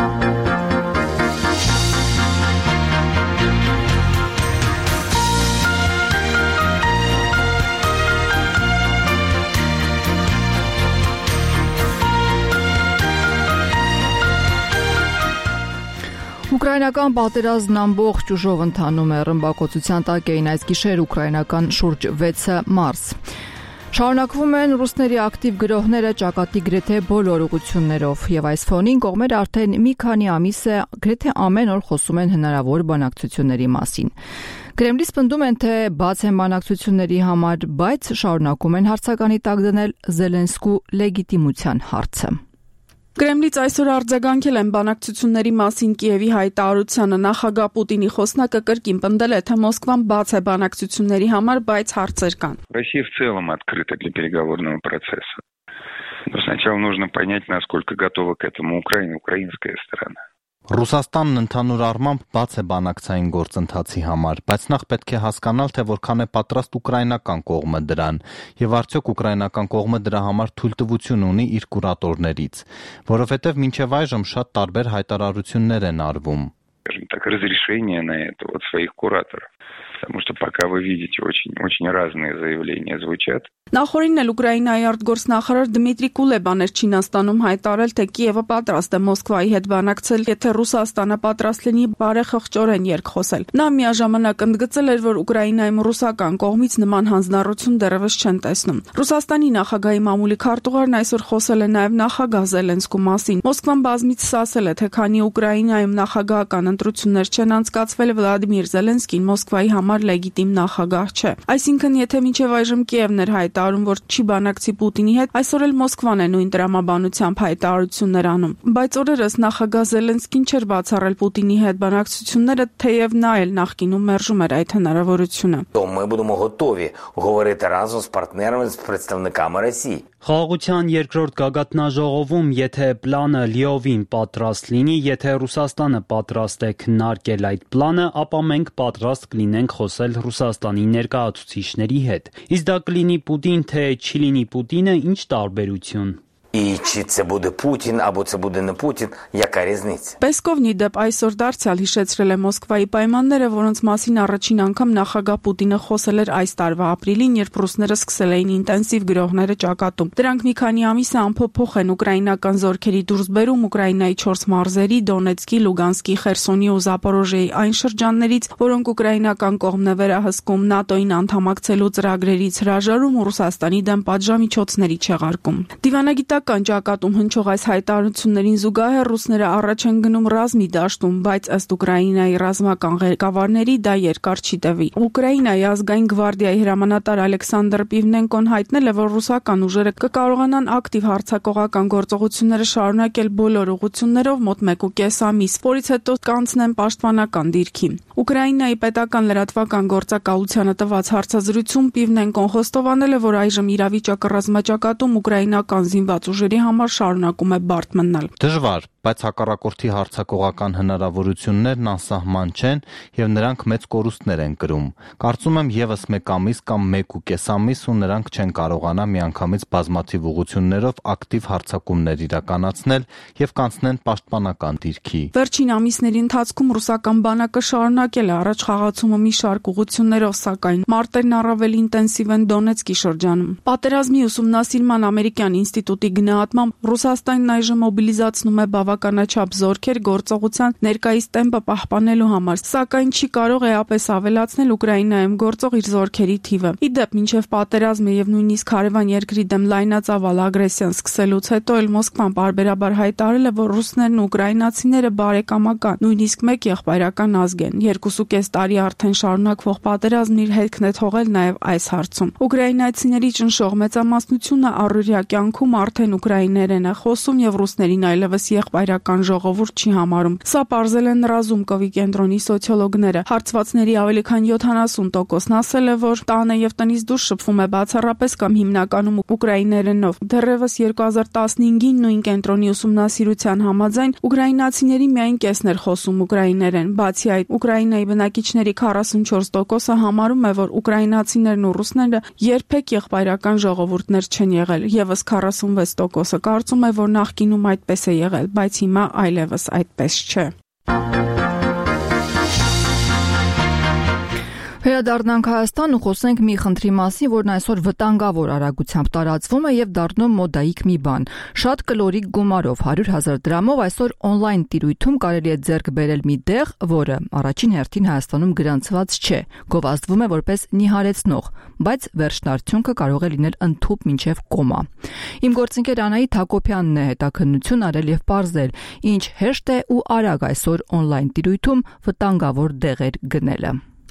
Speaker 1: Ուկրաինական պատերազմն ամբողջ ուժով ընթանում է, ռմբակոծության տակ էին այս գիշեր ուկրաինական շուրջ վեցը մարզ։ Շարունակվում են ռուսների ակտիվ գրոհները ճակատի գրեթե բոլոր ուղղություններով, եւ այս ֆոնին կողմերը արդեն մի քանի ամիս է գրեթե ամեն օր խոսում են հնարավոր բանակցությունների մասին։ Կրեմլից պնդում են, թե բաց են բանակցությունների համար, բայց շարունակում են հարցականի տակ դնել Զելենսկու լեգիտիմության հարցը։
Speaker 8: Կրեմլից այսօր արձագանքել են բանակցությունների մասին Կիևի հայտարարությանը։ Նախագահ Պուտինի խոսնակը կրկին պնդել է, թե Մոսկվան բաց է բանակցությունների համար, բայց հարցեր կան։
Speaker 9: Россия в целом открыта для переговорного процесса. Но сначала нужно понять, насколько готова к этому Украина, украинская сторона.
Speaker 10: Ռուսաստանն ընդհանուր առմամբ բաց է բանակցային գործընթացի համար, բայց նախ պետք է հասկանալ, թե որքան է պատրաստ ուկրաինական կողմը дրան, եւ արդյոք ուկրաինական կողմը դրա համար թույլտվություն ունի իր կուրատորներից, որովհետեւ մինչեւ այժմ շատ տարբեր հայտարարություններ են արվում։
Speaker 9: Скажем так, разрешение на это от своих кураторов. Потому что пока вы видите, очень, очень разные заявления звучат.
Speaker 8: Նախորդին էլ Ուկրաինայի արտգործնախարար Դմիտրի Կուլեբան էր Չինաստանում հայտարարել, թե Կիևը պատրաստ է Մոսկվայի հետ բանակցել, եթե Ռուսաստանը պատրաստ լինի բարեխղճորեն երկխոսել։ Նա միաժամանակ ընդգծել էր, որ Ուկրաինայում ռուսական կողմից նման հանձնառություն դեռևս չեն տեսնում։ Ռուսաստանի նախագահի մամուլի քարտուղարն այսօր խոսել է նաև նախագահ Զելենսկու մասին։ Մոսկվան բազմիցս ասել է, թե քանի Ուկրաինայում նախագահական ընտրություններ չեն անցկացվել, Վլադիմիր Զելենսկին Մոսկվայի համար լեգիտիմ նախագահ չէ։ Այսինքն, եթե մինչև այժմ Կիևն էր հայտարարում, որ չի բանակցի Պուտինի հետ, այսօր էլ Մոսկվան է նույն տրամաբանությամբ հայտարարություններ անում։ Բայց օրերս նախագահ Զելենսկին չէր բացառել Պուտինի հետ բանակցությունները, թեև նա էլ նախկինում մերժում էր այդ հնարավորությունը։
Speaker 11: Ми будемо готові говорити разом з партнерами, з представниками Росії.
Speaker 12: Խաղաղության երկրորդ գագաթնաժողովում, եթե պլանը լիովին պատրաստ լինի, եթե Ռուսաստանը պատրաստ է քննարկել այդ պլանը, ապա մենք պատրաստ կլինենք խոսել Ռուսաստանի ներկայացուցիչների հետ։ Իսկ դա կլինի Պուտին, թե չի լինի Պուտինը, ինչ տարբերություն։
Speaker 11: І чи це буде Путін, або це буде не Путін, яка різниця?
Speaker 8: Պեսկովն ի դեպ այսօր դարձյալ հիշեցրել է Մոսկվայի պայմանները, որոնց մասին առաջին անգամ նախագահ Պուտինը խոսել էր այս տարվա ապրիլին, երբ ռուսները սկսել էին ինտենսիվ գրոհները ճակատում։ Դրանք մի քանի ամիս է անփոփոխ են ուկրաինական զորքերի դուրսբերում Ուկրաինայի չորս մարզերի՝ Դոնեցկի, Լուգանսկի, Խերսոնի ու Զապորոժիեի այն շրջաններից, որոնք ուկրաինական կողմն է վերահսկում, ՆԱՏՕ-ին անդամակցելու ծրագրերից հրաժարում ու Ռուսաստանի դեմ պատժամիջոցների չեղարկում։ Դիվանագիտակ Ճակատում հնչող այս հայտարարություններին զուգահեռ ռուսները առաջ են գնում ռազմի դաշտում, բայց ըստ Ուկրաինայի ռազմական ղեկավարների դա երկար չի տևի։ Ուկրաինայի ազգային գվարդիայի հրամանատար Ալեքսանդր Պիվնենկոն հայտնել է, որ ռուսական ուժերը կկարողանան ակտիվ հարձակողական գործողությունները շարունակել բոլոր ուղղություններով մոտ մեկ ու կես ամիս, որից հետո կանցնեն պաշտպանական դիրքի։ Ուկրաինայի պետական լրատվական գործակալությանը տված հարցազրույցում Պիվնենկոն խոստովանել է, որ այժմ իրավիճակը ռազմաճակատում ուկրաինական զինված ուժերի համար շարունակում է բարդ մնալ։
Speaker 10: Դժվար, բայց հակառակորդի հարձակողական հնարավորություններն անսահման չեն եւ նրանք մեծ կորուստներ են կրում։ Կարծում եմ եւս մեկ ամիս կամ մեկ ու կես ամիս ու նրանք չեն կարողանա միանգամից բազմաթիվ ուղղություններով ակտիվ հարձակումներ իրականացնել եւ կանցնեն պաշտպանական դիրքի։
Speaker 8: Վերջին ամիսների ընթացքում ռուսական բանակը շարունակել է առաջ խաղացումը մի շարք ուղղություններով, սակայն մարտերն առավել ինտենսիվ են Դոնեցկի շրջանում։ Պատերազմի ուսումնասիրման ամերիկյան ինստիտուտի գնահատմամբ Ռուսաստանն այժմ մոբիլիզացնում է բավականաչափ զորքեր գործողության ներկայիս տեմպը պահպանելու համար, սակայն չի կարող էապես ավելացնել Ուկրաինայում գործող իր զորքերի թիվը։ Ի դեպ, մինչև պատերազմը եւ նույնիսկ հարևան երկրի դեմ լայնածավալ ագրեսիան սկսելուց հետո էլ Մոսկվան պարբերաբար հայտարարել է, որ ռուսներն ու ուկրաինացիները բարեկամական, նույնիսկ մեկ եղբայրական ազգ են։ Երկուսուկես տարի արդեն շարունակվող պատերազմն իր հետքն է թողել նաև այս հարցում։ Ուկրաինացիների ճնշող մեծամասնությունը առօրյա կյանքում արդեն ուկրաիներեն է խոսում եւ ռուսներին այլևս եղբայրական ժողովուրդ չի համարում։ Սա պարզել են Ռազումկովի կենտրոնի սոցիոլոգները։ Հարցվածների ավելի քան յոթանասուն տոկոսն ասել է, որ տանը եւ տնից դուրս շփվում է բացառապես կամ հիմնականում ուկրաիներենով։ Դեռևս երկու հազար տասնհինգին նույն կենտրոնի ուսումնասիրության համաձայն ուկրաինացիների միայն կեսն էր խոսում ուկրաիներեն։ Բացի այդ, Ուկրաինայի բնակիչների քառասունչորս տոկոսը համարում է, որ ուկրաինացիներն ու ռուսները երբեք եղբայրական ժողովուրդներ չեն եղել, եւս քառասունվեց տոկոսը կարծում է, որ նախկինում այդպես է եղել, բայց հիմա այլևս այդպես չէ։
Speaker 1: Վերադառնանք Հայաստան ու խոսենք մի խնդրի մասին, որն այսօր վտանգավոր արագությամբ տարածվում է եւ դառնում մոդայիկ մի բան։ Շատ կլորիկ գումարով հարյուր հազար դրամով այսօր օնլայն տիրույթում կարելի է ձեռք բերել մի դեղ, որը առաջին հերթին Հայաստանում գրանցված չէ, գովազդվում է որպես նիհարեցնող, բայց վերջնարդյունքը կարող է լինել ընդཐུպ մինչև կոմա։ Իմ գործընկեր Անահիտ Հակոբյանն է հետաքննություն արել եւ պարզել, ինչ հեշտ է ու արագ այսօր օնլայն տիրույթում վտանգավոր դեղեր գնելը։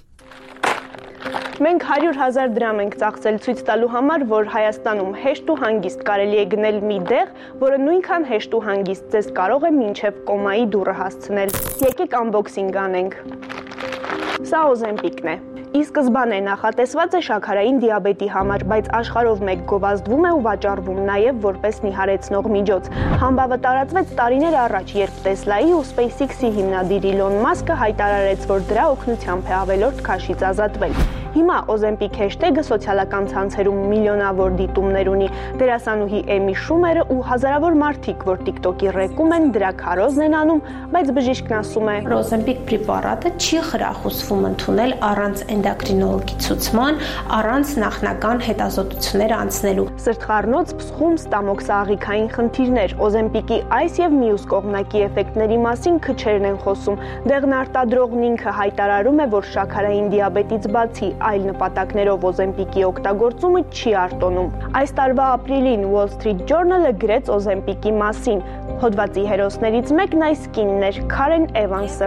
Speaker 2: Մենք հարյուր հազար դրամ ենք ծախսել ցույց տալու համար, որ Հայաստանում հեշտ ու հանգիստ կարելի է գնել մի դեղ, որը նույնքան հեշտ ու հանգիստ ձեզ կարող է մինչև կոմայի դուռը հասցնել։ Եկեք անբոքսինգ անենք։ Սա Օզեմպիկն է։ Ի սկզբանե նախատեսված է շաքարային դիաբետի համար, բայց աշխարհով մեկ գովազդվում է ու վաճառվում նաև որպես նիհարեցնող միջոց։ Համբավը տարածվեց տարիներ առաջ, երբ Տեսլայի ու SpaceX-ի հիմնադիր Իլոն Մասկը հայտարարեց, որ դրա օգնությամբ է ավելորդ քաշից ազատվել։ Հիմա Օզեմպիկ հեշթեգը սոցիալական ցանցերում միլիոնավոր դիտումներ ունի։ Դերասանուհի Էմի Շումերը ու հազարավոր մարդիկ, որ TikTok-ի ռեկում են, դրա քարոզն են անում, բայց բժիշկն ասում է.
Speaker 7: Օզեմպիկ պրեպարատը չի խրախուսվում ընդունել առանց էնդոկրինոլոգի ցուցման, առանց նախնական հետազոտություններ անցնելու։
Speaker 2: Սրտխառնոց, փսխում, ստամոքսաղիքային խնդիրներ, Օզեմպիկի այս եւ մյուս կողմնակի էֆեկտների մասին քչերն են խոսում։ Դեղն արտադրողն ինքը հայտարարում է, որ շաքարային դիաբետից բացի այլ նպատակներով Օզեմպիկի օգտագործումը չի արտոնում։ Այս տարվա ապրիլին Wall Street Journal-ը գրեց Օզեմպիկի մասին։ Հոդվածի հերոսներից մեկն այս կինն էր՝ Քարեն Էվանսը։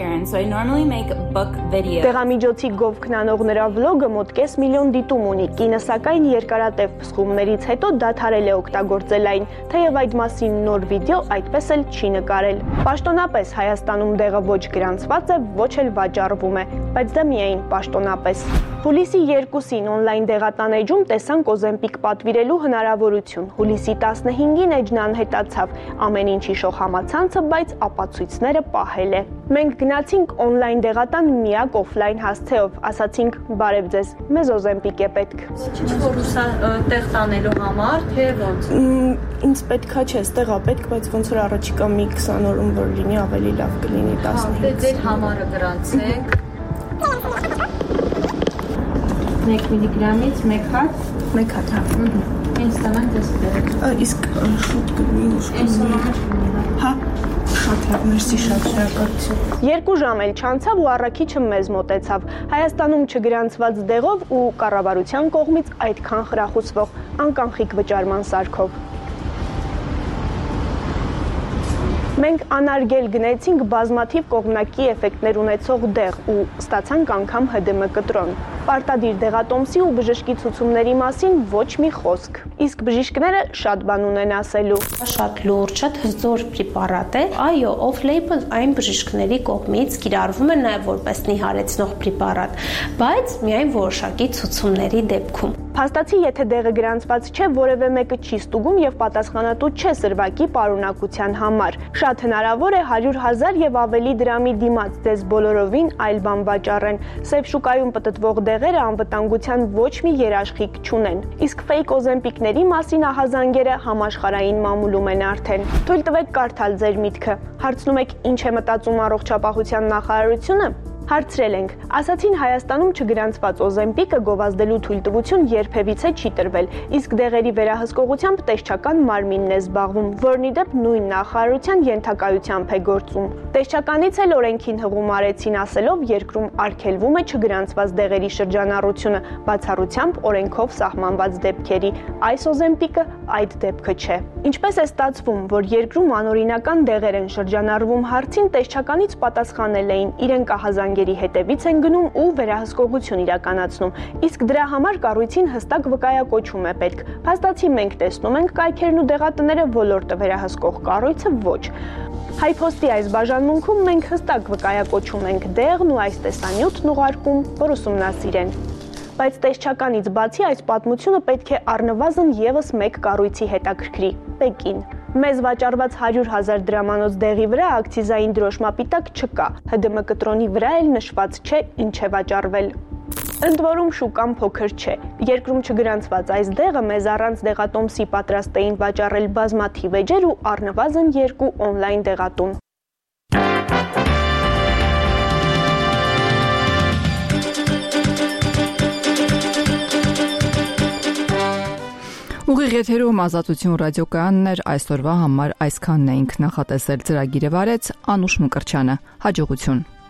Speaker 2: Տեղամիջոցի գովքնանող նրա վլոգը մոտ կես միլիոն դիտում ունի։ Կինը սակայն երկարատև փսխումներից հետո դադարել է օգտագործել այն, թեև այդ մասին նոր վիդեո այդպես էլ չի նկարել։ Պաշտոնապես Հայաստանում դեղը ոչ գրանցված է, ոչ էլ վաճառվում է, բայց դա միայն պաշտոնապես։ Հուլիսի երկուսին օնլայն դեղատան էջում տեսանք Օզեմպիկ պատվիրելու հնարավորություն։ Հուլիսի տասնհինգին էջն անհետացավ, ամեն ինչ հիշող համացանցը, բայց ապացույցները պահել է։ Մենք գնացինք օնլայն դեղատան միակ օֆլայն հասցեով, ասացինք՝ բարև ձեզ, մեզ Օզեմպիկ է պետք։
Speaker 7: Ինչ-որ հուսա տեղ տանելու համար, թե ոնց։
Speaker 2: Ինձ պետքա չէ, ստեղա պետք, բայց ոնց որ առաջիկա մի քսան օրում որ լինի, ավելի լավ կլինի տասնհինգ։
Speaker 7: Դե ձեր համարը գրանցենք։ մեկ միլիգրամից մեկ հատ,
Speaker 2: մեկ հատ, հա։
Speaker 7: Ինչ ստանանք դες դեր։
Speaker 2: Իսկ շուտ կլինի, ուշ կլինի։ Հա, շատ լավ, մերսի, շատ շնորհակալություն։ Երկու ժամ էլ չանցավ ու առաքիչը մեզ մոտեցավ։ Հայաստանում չգրանցված դեղով ու կառավարության կողմից այդքան խրախուսվող անկանխիկ վճարման սարքով։ Մենք անարգել գնեցինք բազմաթիվ կողմնակի էֆեկտներ ունեցող դեղ ու ստացանք անգամ Հ Դ M կտրոն։ Պարտադիր դեղատոմսի ու բժշկի ցուցումների մասին ոչ մի խոսք։ Իսկ բժիշկները շատ բան ունեն ասելու։
Speaker 7: Շատ լուրջ, շատ հզոր պրեպարատ է։ Այո, off-label այն բժիշկների կողմից կիրառվում է նաև որպես նիհարեցնող պրեպարատ, բայց միայն որոշակի ցուցումների դեպքում։
Speaker 2: Փաստացի, եթե դեղը գրանցված չէ, որևէ մեկը չի ստուգում եւ պատասխանատու չէ սրվակի պարունակության համար։ Շատ հնարավոր է հարյուր հազար եւ ավելի դրամի դիմաց ձեզ բոլորովին այլ բան վաճառեն։ Սև շուկայում պտտվող դեղերը անվտանգության ոչ մի երաշխիք չունեն։ Իսկ ֆեյք Օզեմպիկների մասին ահազանգերը համաշխարհային մամուլում են արդեն։ Թույլ տվեք կարդալ ձեր միտքը։ Հարցնում եք՝ ինչ է մտածում առողջապահության նախարարությունը։ Հարցրել ենք, ասացին Հայաստանում չգրանցված Օզեմպիկը գովազդելու թույլտվություն երբևիցե չի տրվել, իսկ դեղերի վերահսկողությամբ տեսչական մարմինն է զբաղվում, որն ի դեպ նույն նախարարության ենթակայությամբ է գործում։ Տեսչականից էլ օրենքին հղում արեցին ասելով, երկրում արգելվում է չգրանցված դեղերի շրջանառությունը, բացառությամբ օրենքով սահմանված դեպքերի։ Այս Օզեմպիկը այդ դեպքը չէ։ Ինչպես է ստացվում, որ երկրում անօրինական դեղեր են շրջանառվում հարցին տեսչականից պատասխանել էին իրենք ահազանգերի հետևից են գնում ու վերահսկողություն իրականացնում, իսկ դրա համար կառույցին հստակ վկայակոչում է պետք։ Փաստացի մենք տեսնում ենք կայքերն ու դեղատները, ոլորտը վերահսկող կառույցը ոչ։ Հայփոստի այս բաժանմունքում մենք հստակ վկայակոչում ենք դեղն ու այս տեսանյութն ուղարկում, որ ուսումնասիրեն։ Բայց տեսչականից բացի այս պատմությունը պետք է առնվազն եւս մեկ կառույցի հետաքրքրի՝ Պեկին։ Մեզ վաճառված հարյուր հազար դրամանոց դեղի վրա ակցիզային դրոշմապիտակ չկա, ՀԴՄ կտրոնի վրա էլ նշված չէ ինչ է վաճառվել։ Ընդ որում շուկան փոքր չէ։ Երկրում չգրանցված այս դեղը մեզ առանց դեղատոմսի պատրաստ էին վաճառել բազմաթիվ էջեր ու առնվազն երկու օնլայն դեղատուն։
Speaker 1: Ուղիղ եթերում Ազատություն ռադիոկայանն էր, այսօրվա համար այսքանն էինք նախատեսել, ծրագիրը վարեց Անուշ Մկրտչյանը։ Հաջողություն։